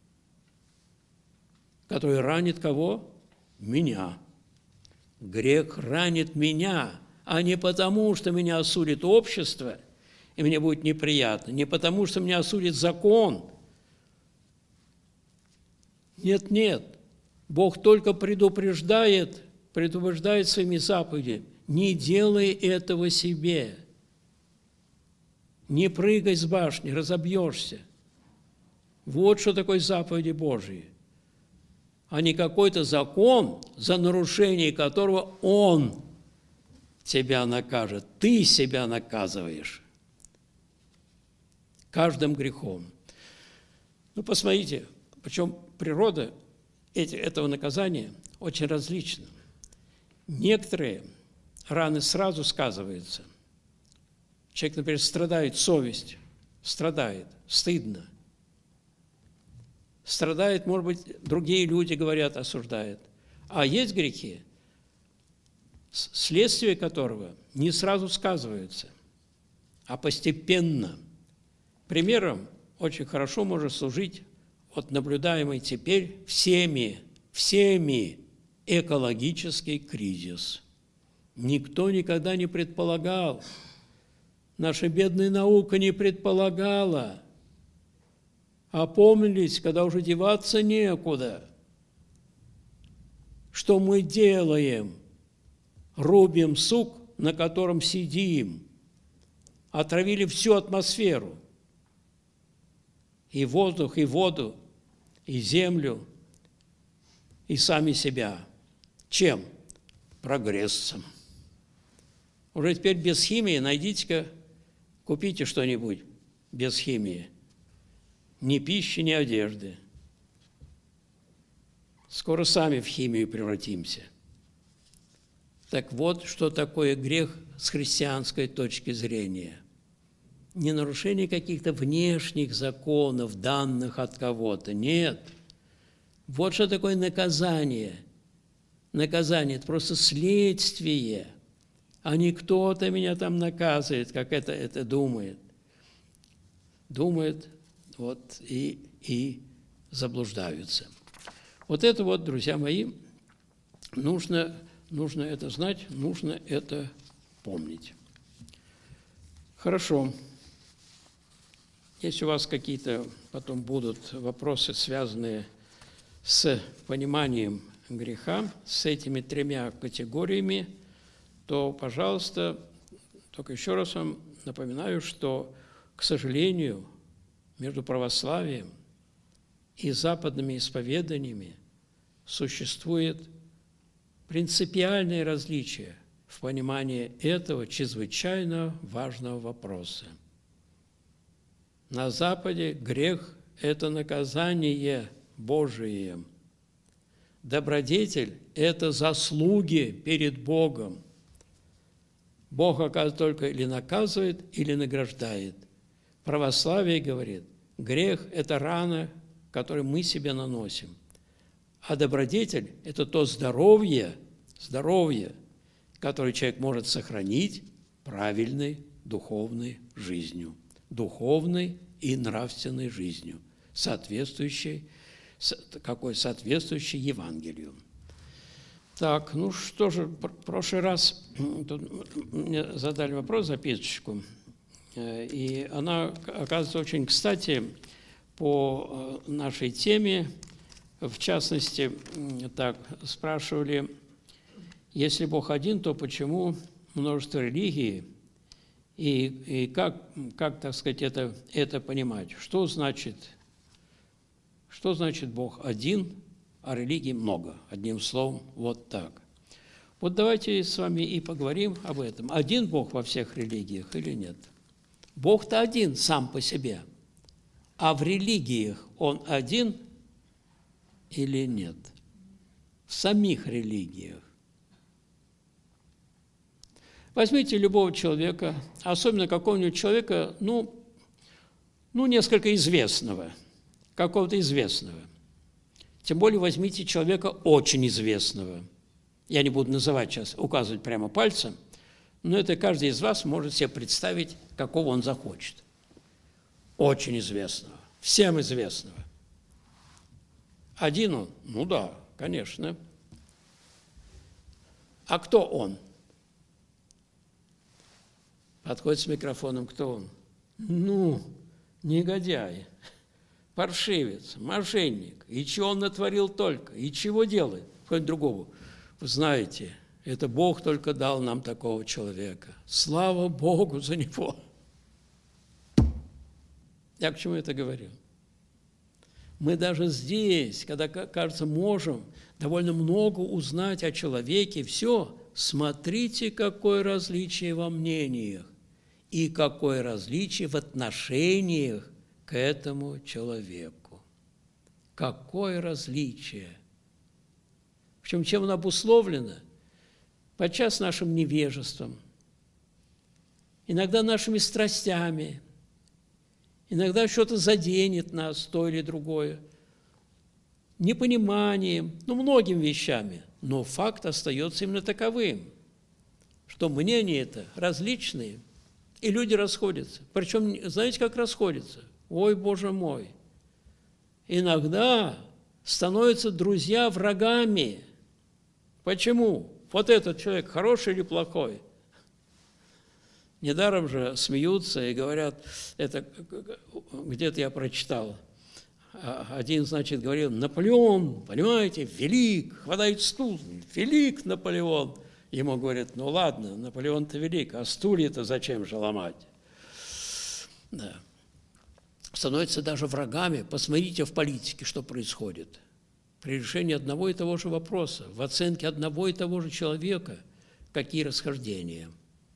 A: которая ранит кого? Меня. Грех ранит меня, а не потому, что меня осудит общество, и мне будет неприятно, не потому, что меня осудит закон. Нет, нет. Бог только предупреждает своими заповедями: не делай этого себе. Не прыгай с башни, разобьешься. Вот что такое заповеди Божьи. А не какой-то закон, за нарушение которого Он тебя накажет. Ты себя наказываешь каждым грехом. Ну, посмотрите, причем природа этого наказания очень различна. Некоторые раны сразу сказываются. Человек, например, страдает совесть, страдает, стыдно. Страдает, может быть, другие люди говорят, осуждают. А есть грехи, следствие которого не сразу сказываются, а постепенно. Примером очень хорошо может служить вот наблюдаемый теперь всеми экологический кризис. Никто никогда не предполагал, наша бедная наука не предполагала. Опомнились, когда уже деваться некуда. Что мы делаем? Рубим сук, на котором сидим. Отравили всю атмосферу. И воздух, и воду, и землю, и сами себя. Чем? Прогрессом. Уже теперь без химии, найдите-ка, купите что-нибудь без химии. Ни пищи, ни одежды. Скоро сами в химию превратимся. Так вот, что такое грех с христианской точки зрения. Не нарушение каких-то внешних законов, данных от кого-то. Нет. Вот что такое наказание. Наказание – это просто следствие, а не кто-то меня там наказывает, как это думает. Думает, вот, и заблуждаются. Вот это вот, друзья мои, нужно это знать, нужно это помнить. Хорошо. Если у вас какие-то потом будут вопросы, связанные с пониманием греха, с этими тремя категориями, то, пожалуйста, только еще раз вам напоминаю, что, к сожалению, между православием и западными исповеданиями существует принципиальное различие в понимании этого чрезвычайно важного вопроса. На Западе грех – это наказание Божие. Добродетель – это заслуги перед Богом. Бог, оказывается, только или наказывает, или награждает. Православие говорит, грех – это рана, которую мы себе наносим. А добродетель – это то здоровье, которое человек может сохранить правильной духовной жизнью. Духовной и нравственной жизнью, соответствующей Евангелию. Так, ну что же, в прошлый раз тут мне задали вопрос, записочку, и она, оказывается, очень кстати по нашей теме. В частности, так спрашивали, Если Бог один, то почему множество религий? И как, так сказать, это понимать? Что значит Бог один, а религий много? Одним словом, вот так. Вот давайте с вами и поговорим об этом. Один Бог во всех религиях или нет? Бог-то один сам по себе. А в религиях Он один или нет? В самих религиях. Возьмите любого человека, особенно какого-нибудь человека, несколько известного, какого-то известного. Тем более возьмите человека очень известного. Я не буду называть сейчас, указывать прямо пальцем, но это каждый из вас может себе представить, какого он захочет. Очень известного, всем известного. Один он? Ну да, конечно. А кто он? Подходит с микрофоном, кто он? Негодяй, паршивец, мошенник. И чего он натворил только, и чего делает? Хоть другому. Вы знаете, это Бог только дал нам такого человека. Слава Богу за него. Я к чему это говорю? Мы даже здесь, когда, кажется, можем довольно много узнать о человеке, все, смотрите, какое различие во мнениях и какое различие в отношениях к этому человеку. Какое различие! Причем чем оно обусловлено? Подчас нашим невежеством, иногда нашими страстями, иногда что-то заденет нас, то или другое, непониманием, многими вещами. Но факт остается именно таковым, что мнения это различные, и люди расходятся. Причем, знаете, как расходятся? Ой, Боже мой! Иногда становятся друзья врагами. Почему? Вот этот человек хороший или плохой? Недаром же смеются и говорят, это где-то я прочитал, один, значит, говорил, Наполеон, понимаете, велик, хватает стул, велик Наполеон. Ему говорят, ну ладно, Наполеон-то велик, а стулья-то зачем же ломать? Да. Становятся даже врагами. Посмотрите в политике, что происходит. При решении одного и того же вопроса, в оценке одного и того же человека, какие расхождения.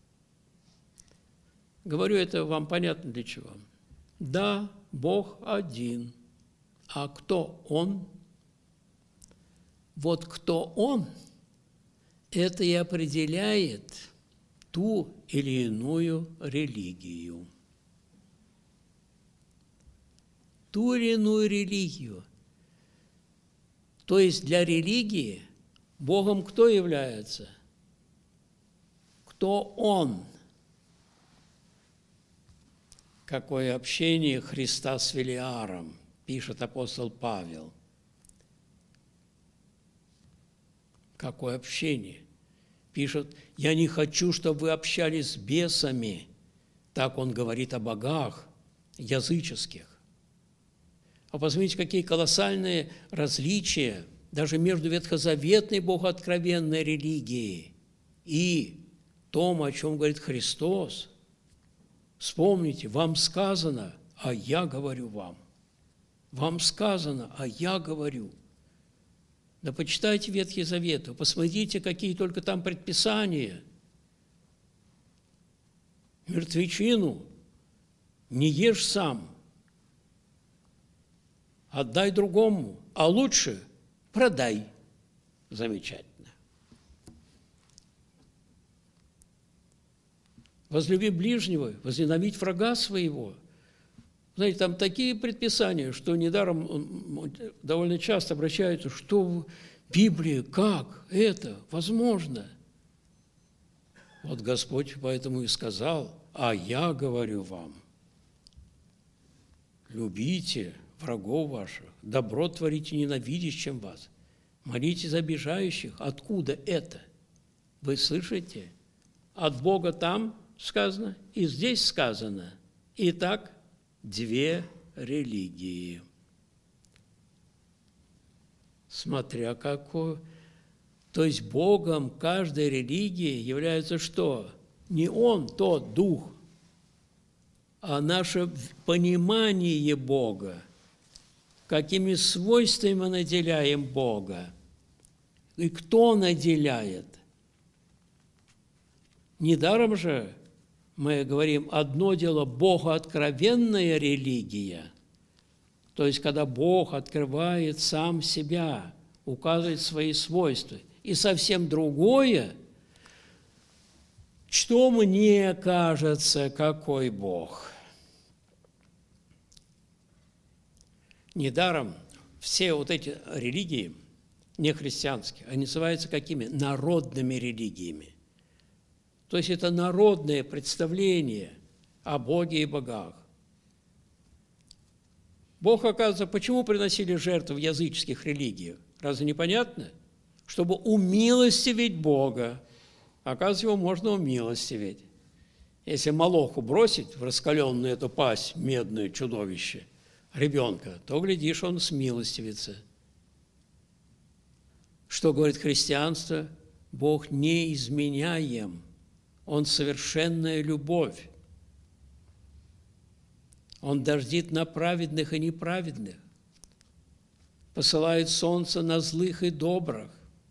A: Говорю это вам понятно для чего. Да, Бог один. А кто Он? Вот кто Он, это и определяет ту или иную религию. Ту или иную религию. То есть для религии Богом кто является? Кто Он? Какое общение Христа с Велиаром, пишет апостол Павел. Какое общение? Пишет, я не хочу, чтобы вы общались с бесами. Так он говорит о богах языческих. А посмотрите, какие колоссальные различия даже между ветхозаветной богооткровенной религией и том, о чем говорит Христос. Вспомните, вам сказано, а я говорю вам. Вам сказано, а я говорю. Да почитайте Ветхий Завет, посмотрите, какие только там предписания. Мертвечину не ешь сам, отдай другому, а лучше продай. Замечательно. Возлюби ближнего, возненавидь врага своего. Знаете, там такие предписания, что недаром довольно часто обращаются, что Библия, как это возможно? Вот Господь поэтому и сказал, а я говорю вам, любите врагов ваших, добро творите ненавидящим вас, молитесь за обижающих. Откуда это? Вы слышите? От Бога там сказано, и здесь сказано. Итак, две религии. Смотря какое, То есть Богом каждой религии является что? Не Он, тот Дух, а наше понимание Бога, какими свойствами мы наделяем Бога и кто наделяет. Недаром же мы говорим, одно дело богооткровенная религия, то есть когда Бог открывает сам себя, указывает свои свойства, и совсем другое, что мне кажется, какой Бог. Недаром все вот эти религии нехристианские, они называются какими? Народными религиями. То есть это народное представление о Боге и богах. Бог, оказывается, почему приносили жертвы в языческих религиях? Разве не понятно? Чтобы умилостивить Бога. Оказывается, его можно умилостивить. Если Молоху бросить в раскаленную эту пасть, медное чудовище, ребенка, то, глядишь, он смилостивится. Что говорит христианство? Бог неизменяем. Он совершенная любовь. Он дождит на праведных и неправедных, посылает солнце на злых и добрых.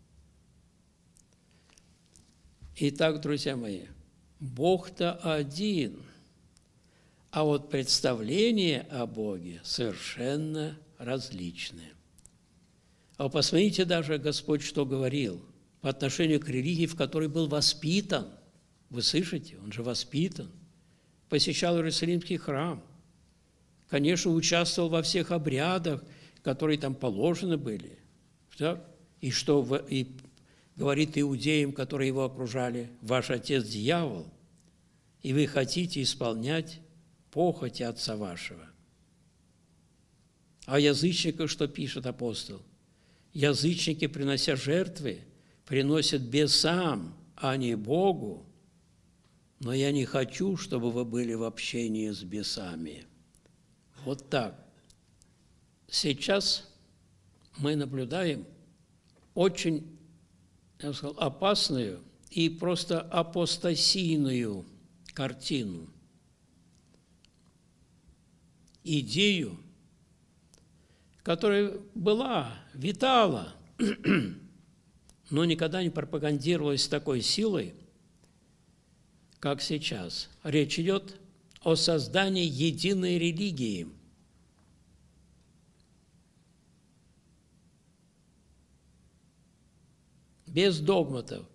A: Итак, друзья мои, Бог-то один, а вот представления о Боге совершенно различные. А посмотрите даже, Господь что говорил по отношению к религии, в которой был воспитан. Вы слышите? Он же воспитан. Посещал Иерусалимский храм. Конечно, участвовал во всех обрядах, которые там положены были. Так? И что и говорит иудеям, которые его окружали, ваш отец дьявол, и вы хотите исполнять похоти отца вашего. А язычников что пишет апостол? Язычники, принося жертвы, приносят бесам, а не Богу. Но я не хочу, чтобы вы были в общении с бесами. Вот так. Сейчас мы наблюдаем очень, я бы сказал, опасную и просто апостасийную картину. Идею, которая была, витала, но никогда не пропагандировалась с такой силой, как сейчас. Речь идет о создании единой религии. Без догматов.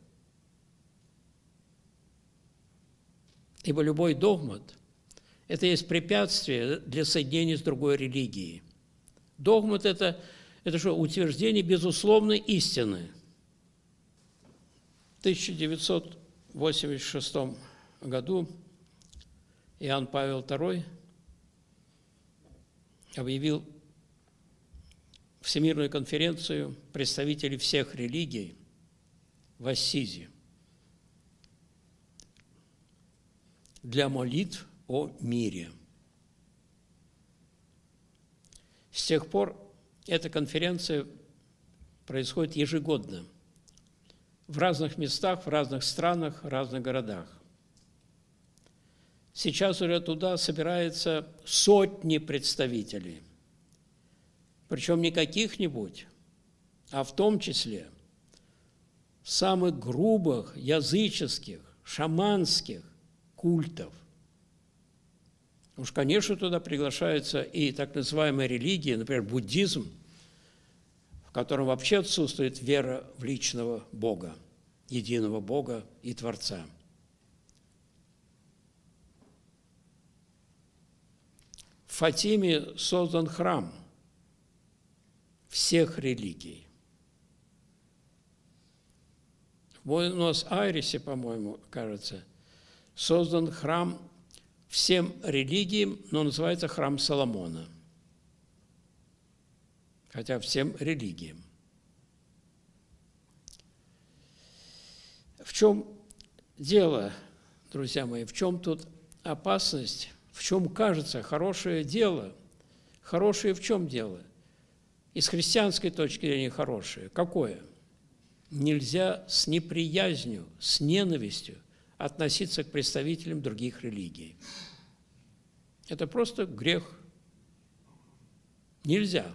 A: Ибо любой догмат – это есть препятствие для соединения с другой религией. Догмат – это что? Утверждение безусловной истины. В 1986 году Иоанн Павел II объявил Всемирную конференцию представителей всех религий в Ассизи для молитв о мире. С тех пор эта конференция происходит ежегодно в разных местах, в разных странах, в разных городах. Сейчас уже туда собираются сотни представителей. Причем не каких-нибудь, а в том числе самых грубых, языческих, шаманских культов. Уж, конечно, туда приглашаются и так называемые религии, например, буддизм, в котором вообще отсутствует вера в личного Бога, единого Бога и Творца. В Фатиме создан храм всех религий. В Буэнос-Айресе, по-моему, кажется, создан храм всем религиям, но называется храм Соломона. Хотя всем религиям. В чем дело, друзья мои, в чем тут опасность, в чем кажется хорошее дело? Хорошее в чем дело? И с христианской точки зрения хорошее. Какое? нельзя с неприязнью, с ненавистью относиться к представителям других религий. Это просто грех. Нельзя.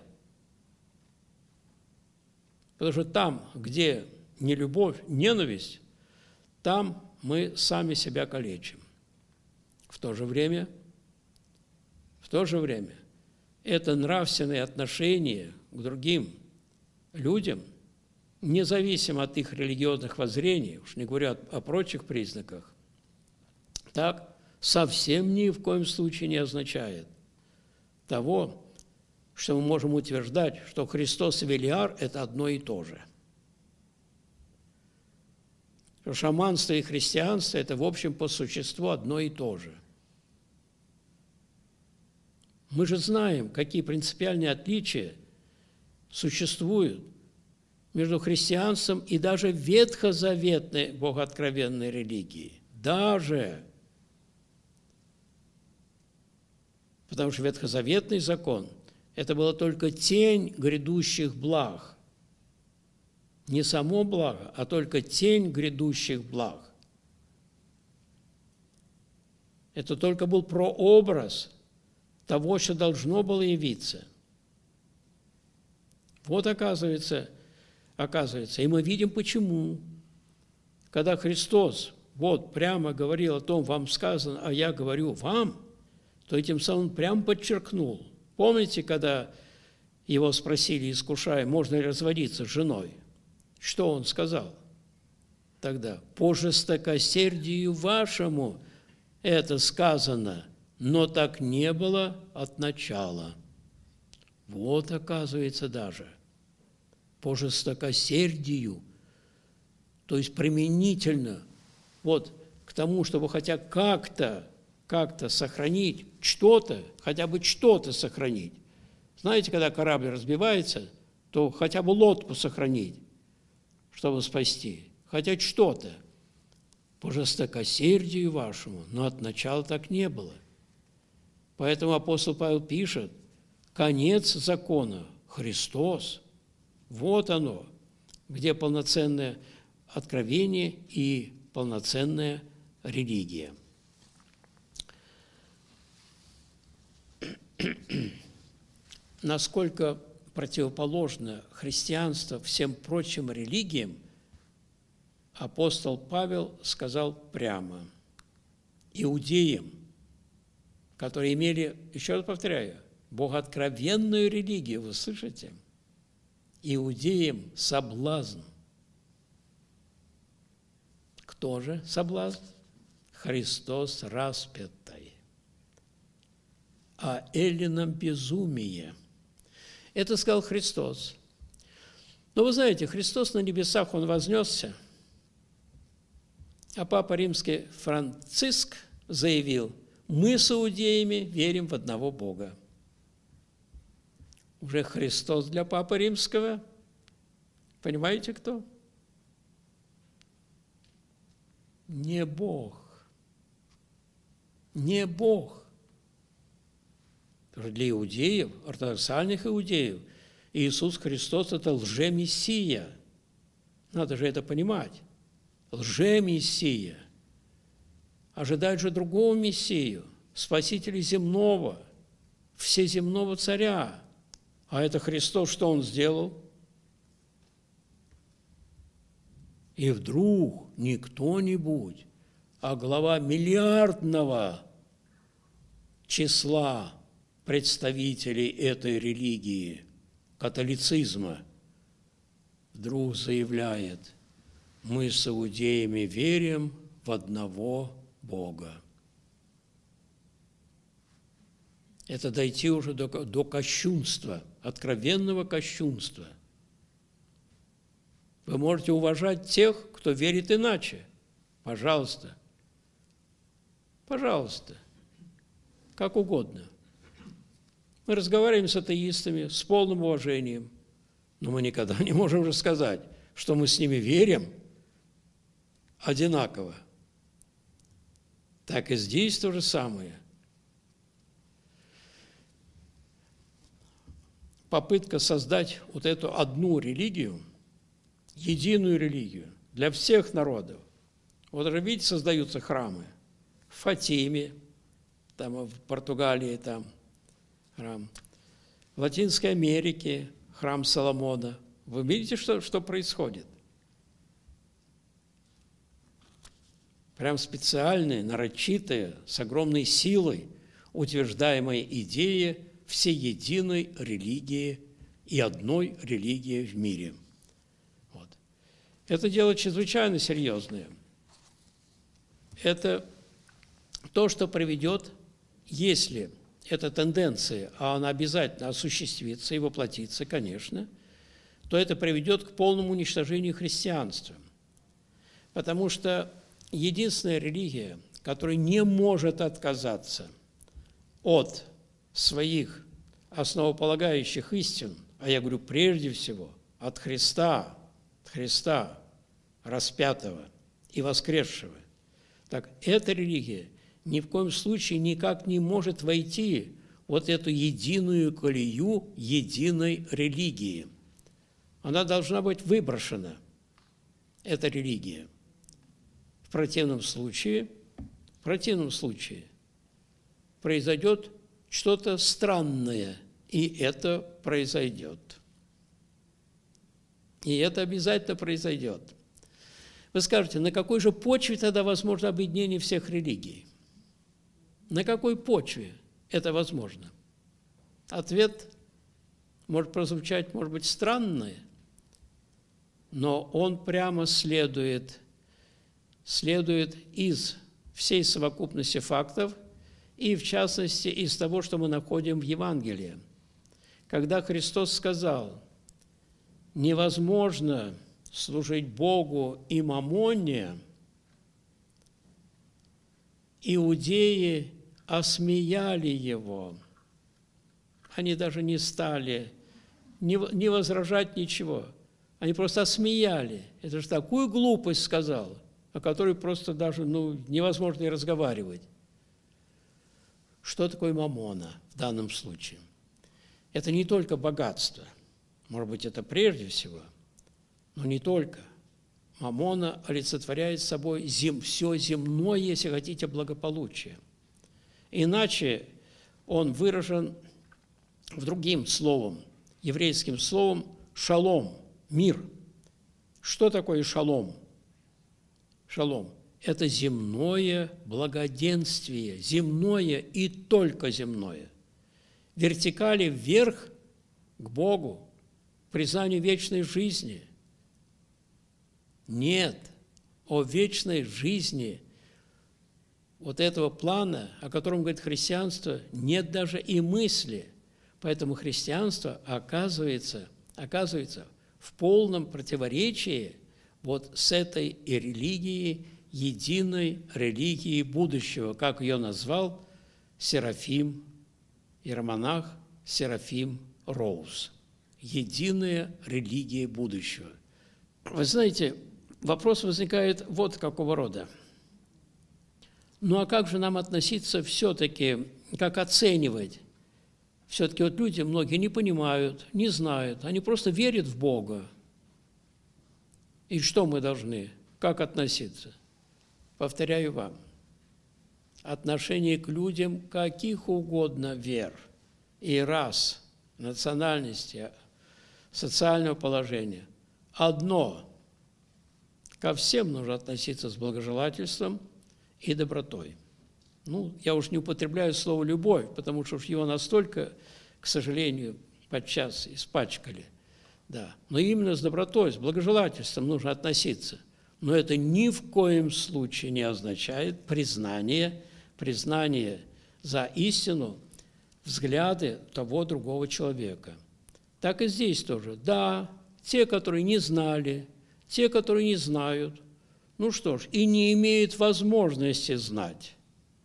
A: Потому что там, где не любовь, ненависть, там мы сами себя калечим. В то же время это нравственные отношения к другим людям, независимо от их религиозных воззрений, уж не говоря о прочих признаках, так совсем ни в коем случае не означает того, что мы можем утверждать, что Христос и Велиар – это одно и то же. Что шаманство и христианство – это, в общем, по существу одно и то же. Мы же знаем, какие принципиальные отличия существуют между христианством и даже ветхозаветной богооткровенной религией. Даже. Потому что ветхозаветный закон – это была только тень грядущих благ. Не само благо, а только тень грядущих благ. Это только был прообраз того, что должно было явиться. Вот оказывается, и мы видим почему. Когда Христос вот прямо говорил о том, вам сказано, а я говорю вам, то этим самым прямо подчеркнул. Помните, когда его спросили, искушая, можно ли разводиться с женой? Что он сказал тогда? По жестокосердию вашему это сказано, но так не было от начала. Вот, оказывается, даже по жестокосердию, то есть применительно вот к тому, чтобы хотя как-то сохранить что-то, хотя бы что-то сохранить. Знаете, когда корабль разбивается, то хотя бы лодку сохранить, чтобы спасти, хотя что-то. По жестокосердию вашему, но от начала так не было. Поэтому апостол Павел пишет, конец закона – Христос. Вот оно, где полноценное откровение и полноценная религия. Насколько противоположно христианство всем прочим религиям, апостол Павел сказал прямо. Иудеям, которые имели, еще раз повторяю, богооткровенную религию, вы слышите? Иудеям соблазн. Кто же соблазн? Христос распятый. А эллинам безумие. Это сказал Христос. Но вы знаете, Христос на небесах, Он вознесся, а Папа Римский Франциск заявил, мы с иудеями верим в одного Бога. Уже Христос для Папы Римского, понимаете, кто? Не Бог. Не Бог. Для иудеев, ортодоксальных иудеев, Иисус Христос – это лжемессия. Надо же это понимать. Лжемессия. Ожидают же другого Мессию, Спасителя земного, всеземного царя. А это Христос, что Он сделал? И вдруг не кто-нибудь, а глава миллиардного числа представителей этой религии, католицизма, вдруг заявляет, мы с иудеями верим в одного Бога. Это дойти уже до кощунства, откровенного кощунства. Вы можете уважать тех, кто верит иначе. Пожалуйста. Пожалуйста. Как угодно. Мы разговариваем с атеистами с полным уважением, но мы никогда не можем же сказать, что мы с ними верим одинаково. Так и здесь то же самое. Попытка создать вот эту одну религию, единую религию для всех народов. Вот уже видите, создаются храмы. В Фатиме, там в Португалии там храм. В Латинской Америке храм Соломона. Вы видите, что происходит? Прям специальная, нарочитая, с огромной силой утверждаемая идея всеединой религии и одной религии в мире. Вот. Это дело чрезвычайно серьезное. Это то, что приведет, если эта тенденция, а она обязательно осуществится и воплотится, конечно, то это приведет к полному уничтожению христианства. Потому что единственная религия, которая не может отказаться от своих основополагающих истин, а я говорю прежде всего от Христа распятого и воскресшего, так эта религия ни в коем случае никак не может войти вот эту единую колею единой религии. Она должна быть выброшена, эта религия. В противном случае произойдет что-то странное, и это произойдет. И это обязательно произойдет. Вы скажете, на какой же почве тогда возможно объединение всех религий? На какой почве это возможно? Ответ может прозвучать, может быть, странный, но он прямо следует из всей совокупности фактов и, в частности, из того, что мы находим в Евангелии. Когда Христос сказал, невозможно служить Богу и мамоне, иудеи осмеяли его. Они даже не стали не возражать ничего. Они просто осмеяли. Это же такую глупость сказал, о которой просто даже невозможно и разговаривать. Что такое мамона в данном случае? Это не только богатство. Может быть, это прежде всего, но не только. Мамона олицетворяет собой все земное, если хотите, благополучие. Иначе он выражен другим словом, еврейским словом «шалом», «мир». Что такое шалом? Шалом – это земное благоденствие, земное и только земное. Вертикали вверх к Богу, признанию вечной жизни. Нет, о вечной жизни вот этого плана, о котором говорит христианство, нет даже и мысли. Поэтому христианство оказывается в полном противоречии вот с этой религией, единой религией будущего, как ее назвал Серафим, иеромонах Серафим Роуз. Единая религия будущего. Вы знаете, вопрос возникает вот какого рода. Ну а как же нам относиться все-таки, как оценивать? Все-таки вот люди многие не понимают, не знают, они просто верят в Бога. И что мы должны, как относиться? Повторяю вам, отношение к людям каких угодно вер и рас, национальности, социального положения. Одно – ко всем нужно относиться с благожелательством и добротой. Я уж не употребляю слово «любовь», потому что уж его настолько, к сожалению, подчас испачкали. Да. Но именно с добротой, с благожелательством нужно относиться. Но это ни в коем случае не означает признание за истину взгляды того другого человека. Так и здесь тоже. Да, те, которые не знали, те, которые не знают, что ж, и не имеют возможности знать.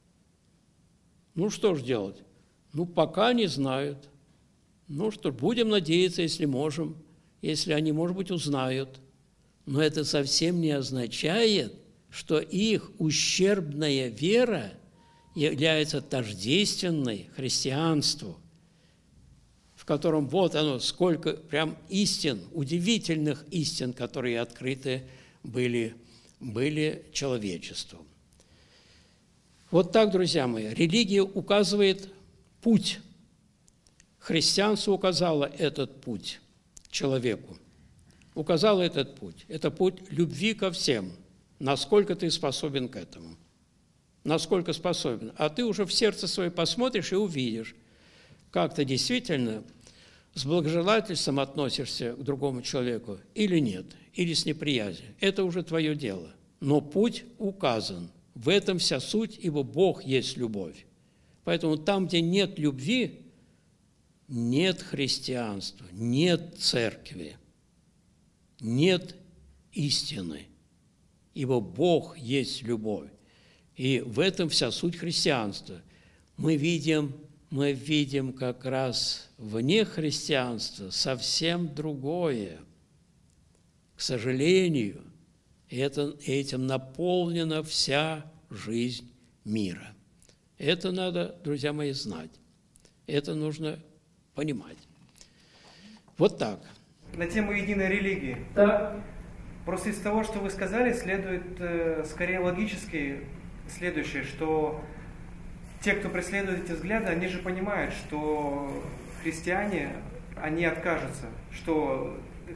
A: Что ж делать? Пока не знают. Что ж, будем надеяться, если можем, если они, может быть, узнают. Но это совсем не означает, что их ущербная вера является тождественной христианству. котором вот оно, сколько прям истин, удивительных истин, которые открыты были человечеству. Вот так, друзья мои, религия указывает путь. Христианство указало этот путь человеку. Указало этот путь. Это путь любви ко всем. Насколько ты способен к этому. Насколько способен. А ты уже в сердце свое посмотришь и увидишь, как ты действительно с благожелательством относишься к другому человеку или нет, или с неприязнью. Это уже твое дело. Но путь указан. В этом вся суть, ибо Бог есть любовь. Поэтому там, где нет любви, нет христианства, нет церкви, нет истины, ибо Бог есть любовь. И в этом вся суть христианства. Мы видим как раз вне христианства совсем другое. К сожалению, этим наполнена вся жизнь мира. Это надо, друзья мои, знать. Это нужно понимать. Вот так.
B: На тему единой религии.
A: Да.
B: Просто из того, что вы сказали, следует скорее логически следующее, что те, кто преследует эти взгляды, они же понимают, что христиане, они откажутся, что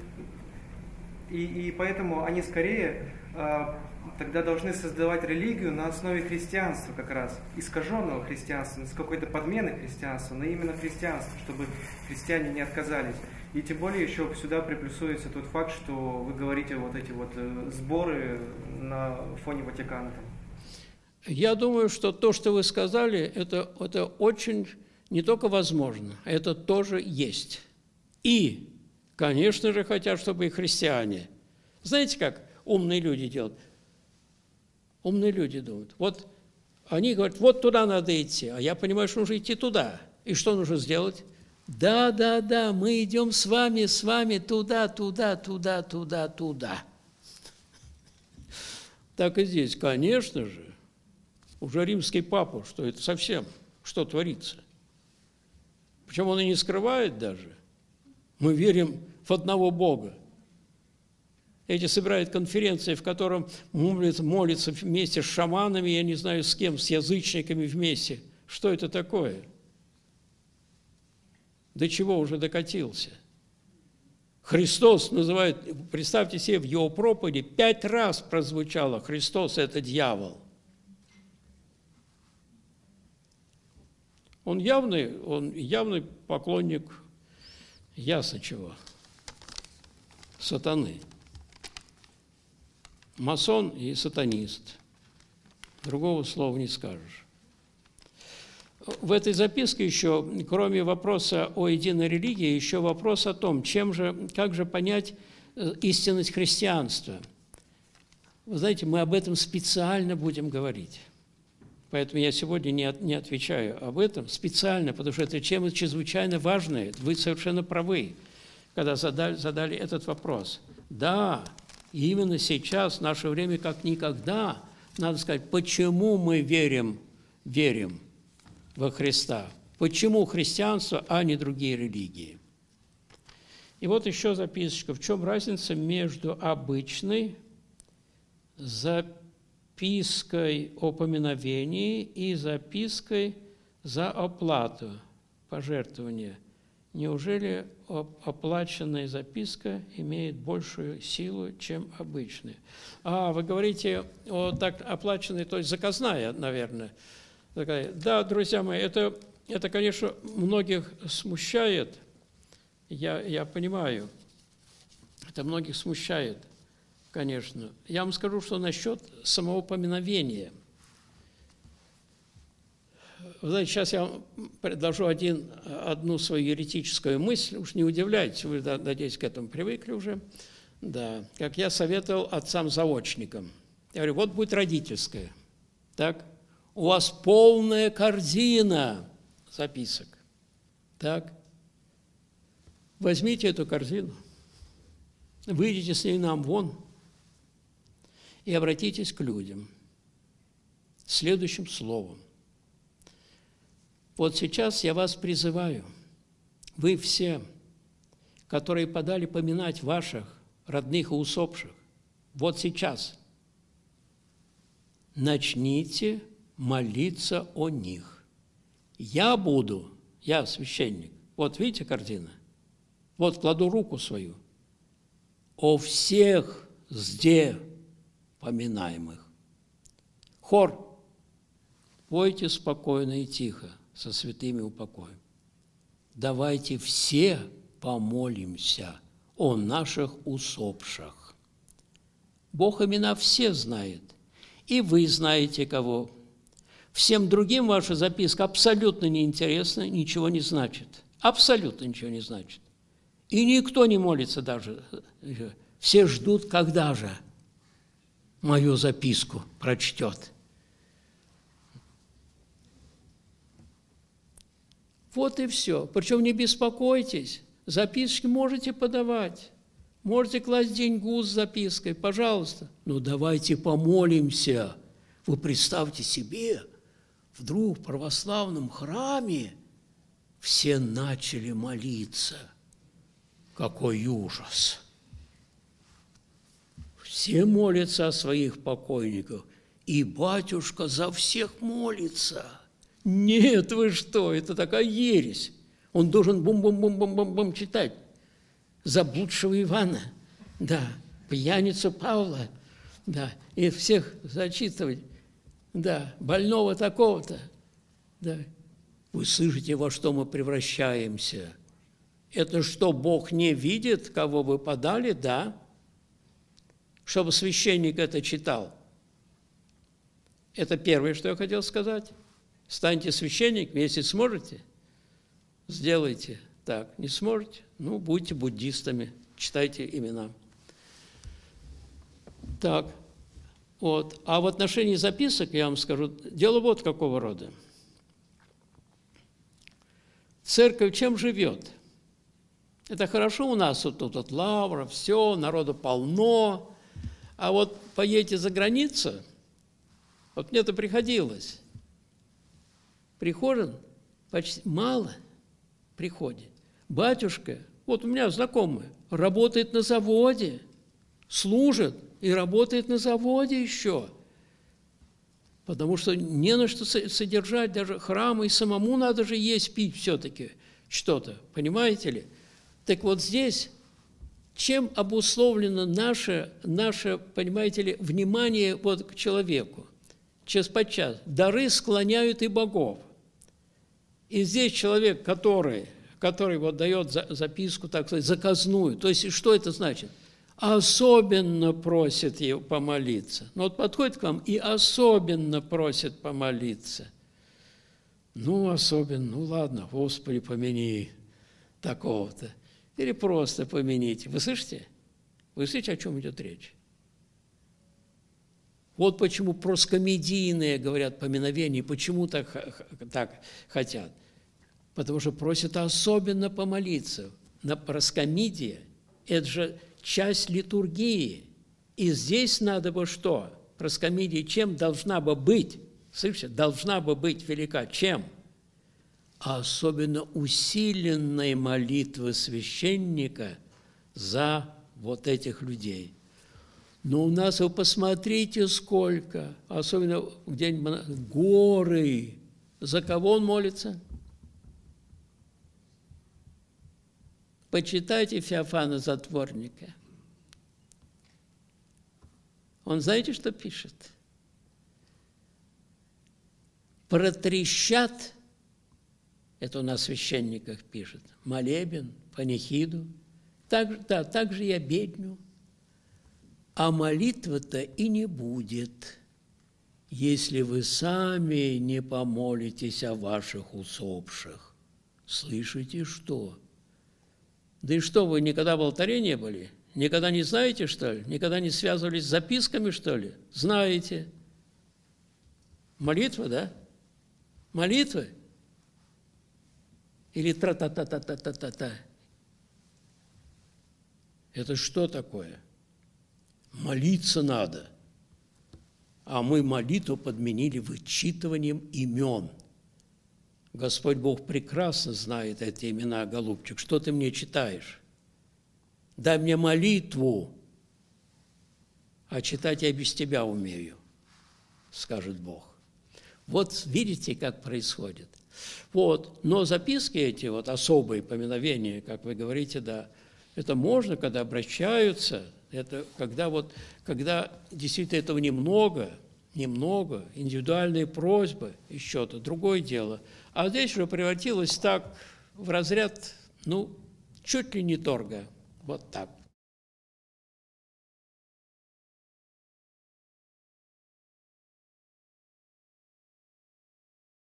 B: и поэтому они скорее тогда должны создавать религию на основе христианства как раз, искаженного христианства, с какой-то подмены христианства, но именно христианства, чтобы христиане не отказались. И тем более еще сюда приплюсуется тот факт, что вы говорите вот эти вот сборы на фоне Ватикана.
A: Я думаю, что то, что вы сказали, это очень не только возможно, это тоже есть. И, конечно же, хотят, чтобы и христиане. Знаете, как умные люди делают? Умные люди думают. Вот они говорят, вот туда надо идти, а я понимаю, что нужно идти туда. И что нужно сделать? Да, мы идем с вами туда. Так и здесь, конечно же, уже римский папа, что это совсем, что творится. Причем он и не скрывает даже. Мы верим в одного Бога. Эти собирают конференции, в котором молятся вместе с шаманами, я не знаю с кем, с язычниками вместе. Что это такое? До чего уже докатился? Христос называет, представьте себе, в его проповеди 5 раз прозвучало «Христос – это дьявол». Он явный поклонник, ясно чего, сатаны. Масон и сатанист. Другого слова не скажешь. В этой записке еще, кроме вопроса о единой религии, еще вопрос о том, как же понять истинность христианства. Вы знаете, мы об этом специально будем говорить. Поэтому я сегодня не отвечаю об этом специально, потому что эта тема чрезвычайно важная. Вы совершенно правы, когда задали этот вопрос. Да, именно сейчас, в наше время, как никогда, надо сказать, почему мы верим во Христа. Почему христианство, а не другие религии? И вот еще записочка. В чем разница между обычной запиской о поминовении и запиской за оплату, пожертвования? Неужели оплаченная записка имеет большую силу, чем обычная? Вы говорите о так оплаченной, то есть заказная, наверное. Да, друзья мои, это конечно, многих смущает, я понимаю, это многих смущает, конечно. Я вам скажу, что насчет самого поминовения. Вы знаете, сейчас я вам предложу одну свою еретическую мысль, уж не удивляйтесь, вы, надеюсь, к этому привыкли уже, да, как я советовал отцам-заочникам. Я говорю, вот будет родительская, так, у вас полная корзина записок, так, возьмите эту корзину, выйдите с ней нам вон и обратитесь к людям следующим словом. Вот сейчас я вас призываю вы все, которые подали поминать ваших родных и усопших, вот сейчас начните молиться о них. Я священник, вот видите картина, вот кладу руку свою, о всех зде поминаемых. Хор, пойте спокойно и тихо, со святыми упокоем. Давайте все помолимся о наших усопших. Бог имена все знает, и вы знаете кого. Всем другим ваша записка абсолютно неинтересна, ничего не значит. Абсолютно ничего не значит. И никто не молится даже. Все ждут, когда же мою записку прочтет. Вот и все. Причем не беспокойтесь, записочки можете подавать. Можете класть деньгу с запиской, пожалуйста. Но давайте помолимся. Вы представьте себе, вдруг в православном храме все начали молиться. Какой ужас! Все молятся о своих покойниках, и батюшка за всех молится. Нет, вы что, это такая ересь. Он должен бум-бум-бум-бум-бум читать. Заблудшего Ивана, да, пьяницу Павла, да, и всех зачитывать, да, больного такого-то, да. Вы слышите, во что мы превращаемся? Это что, Бог не видит, кого вы подали, да? Чтобы священник это читал. Это первое, что я хотел сказать. Станьте священником, если сможете, сделайте так. Не сможете? Ну, будьте буддистами, читайте имена. Так, вот. А в отношении записок, я вам скажу, дело вот какого рода. Церковь чем живет? Это хорошо у нас, вот тут вот лавра, все, народу полно. А вот поедете за границу, вот мне-то приходилось. Прихожан почти мало приходит. Батюшка, вот у меня знакомый, работает на заводе, служит и работает на заводе еще. Потому что не на что содержать даже храмы, и самому надо же есть, пить все-таки что-то, понимаете ли? Так вот здесь, чем обусловлено наше, понимаете ли, внимание вот к человеку? Час подчас дары склоняют и богов. И здесь человек, который вот дает записку, так сказать, заказную, то есть что это значит? Особенно просит его помолиться. Ну вот подходит к вам и особенно просит помолиться. Ну, особенно, ну ладно, Господи, помяни такого-то. Или просто помяните. Вы слышите? Вы слышите, о чем идет речь? Вот почему проскомедийные говорят поминовение, почему так хотят. Потому что просят особенно помолиться. На проскомидия – это же часть литургии. И здесь надо бы что? Проскомидия чем должна бы быть? Слышите? Должна бы быть велика. Чем? А особенно усиленной молитвы священника за вот этих людей. Но у нас, вы посмотрите, сколько, особенно где-нибудь горы. За кого он молится? Почитайте Феофана Затворника. Он знаете, что пишет? Протрещат, это у нас в священниках пишет, молебен, панихиду, так же и обедню. А молитва-то и не будет, если вы сами не помолитесь о ваших усопших. Слышите, что? Да и что, вы никогда в алтаре не были? Никогда не знаете, что ли? Никогда не связывались с записками, что ли? Знаете. Молитва, да? Молитва? Или тра-та-та-та-та-та-та-та? Это что такое? Молиться надо. А мы молитву подменили вычитыванием имен. Господь Бог прекрасно знает эти имена, голубчик. Что ты мне читаешь? Дай мне молитву, а читать я без тебя умею, скажет Бог. Вот видите, как происходит. Вот. Но записки эти, вот особые поминовения, как вы говорите, да, это можно, когда обращаются, это когда действительно этого немного, индивидуальные просьбы, еще-то, другое дело. А здесь уже превратилось так в разряд, чуть ли не торга, вот так.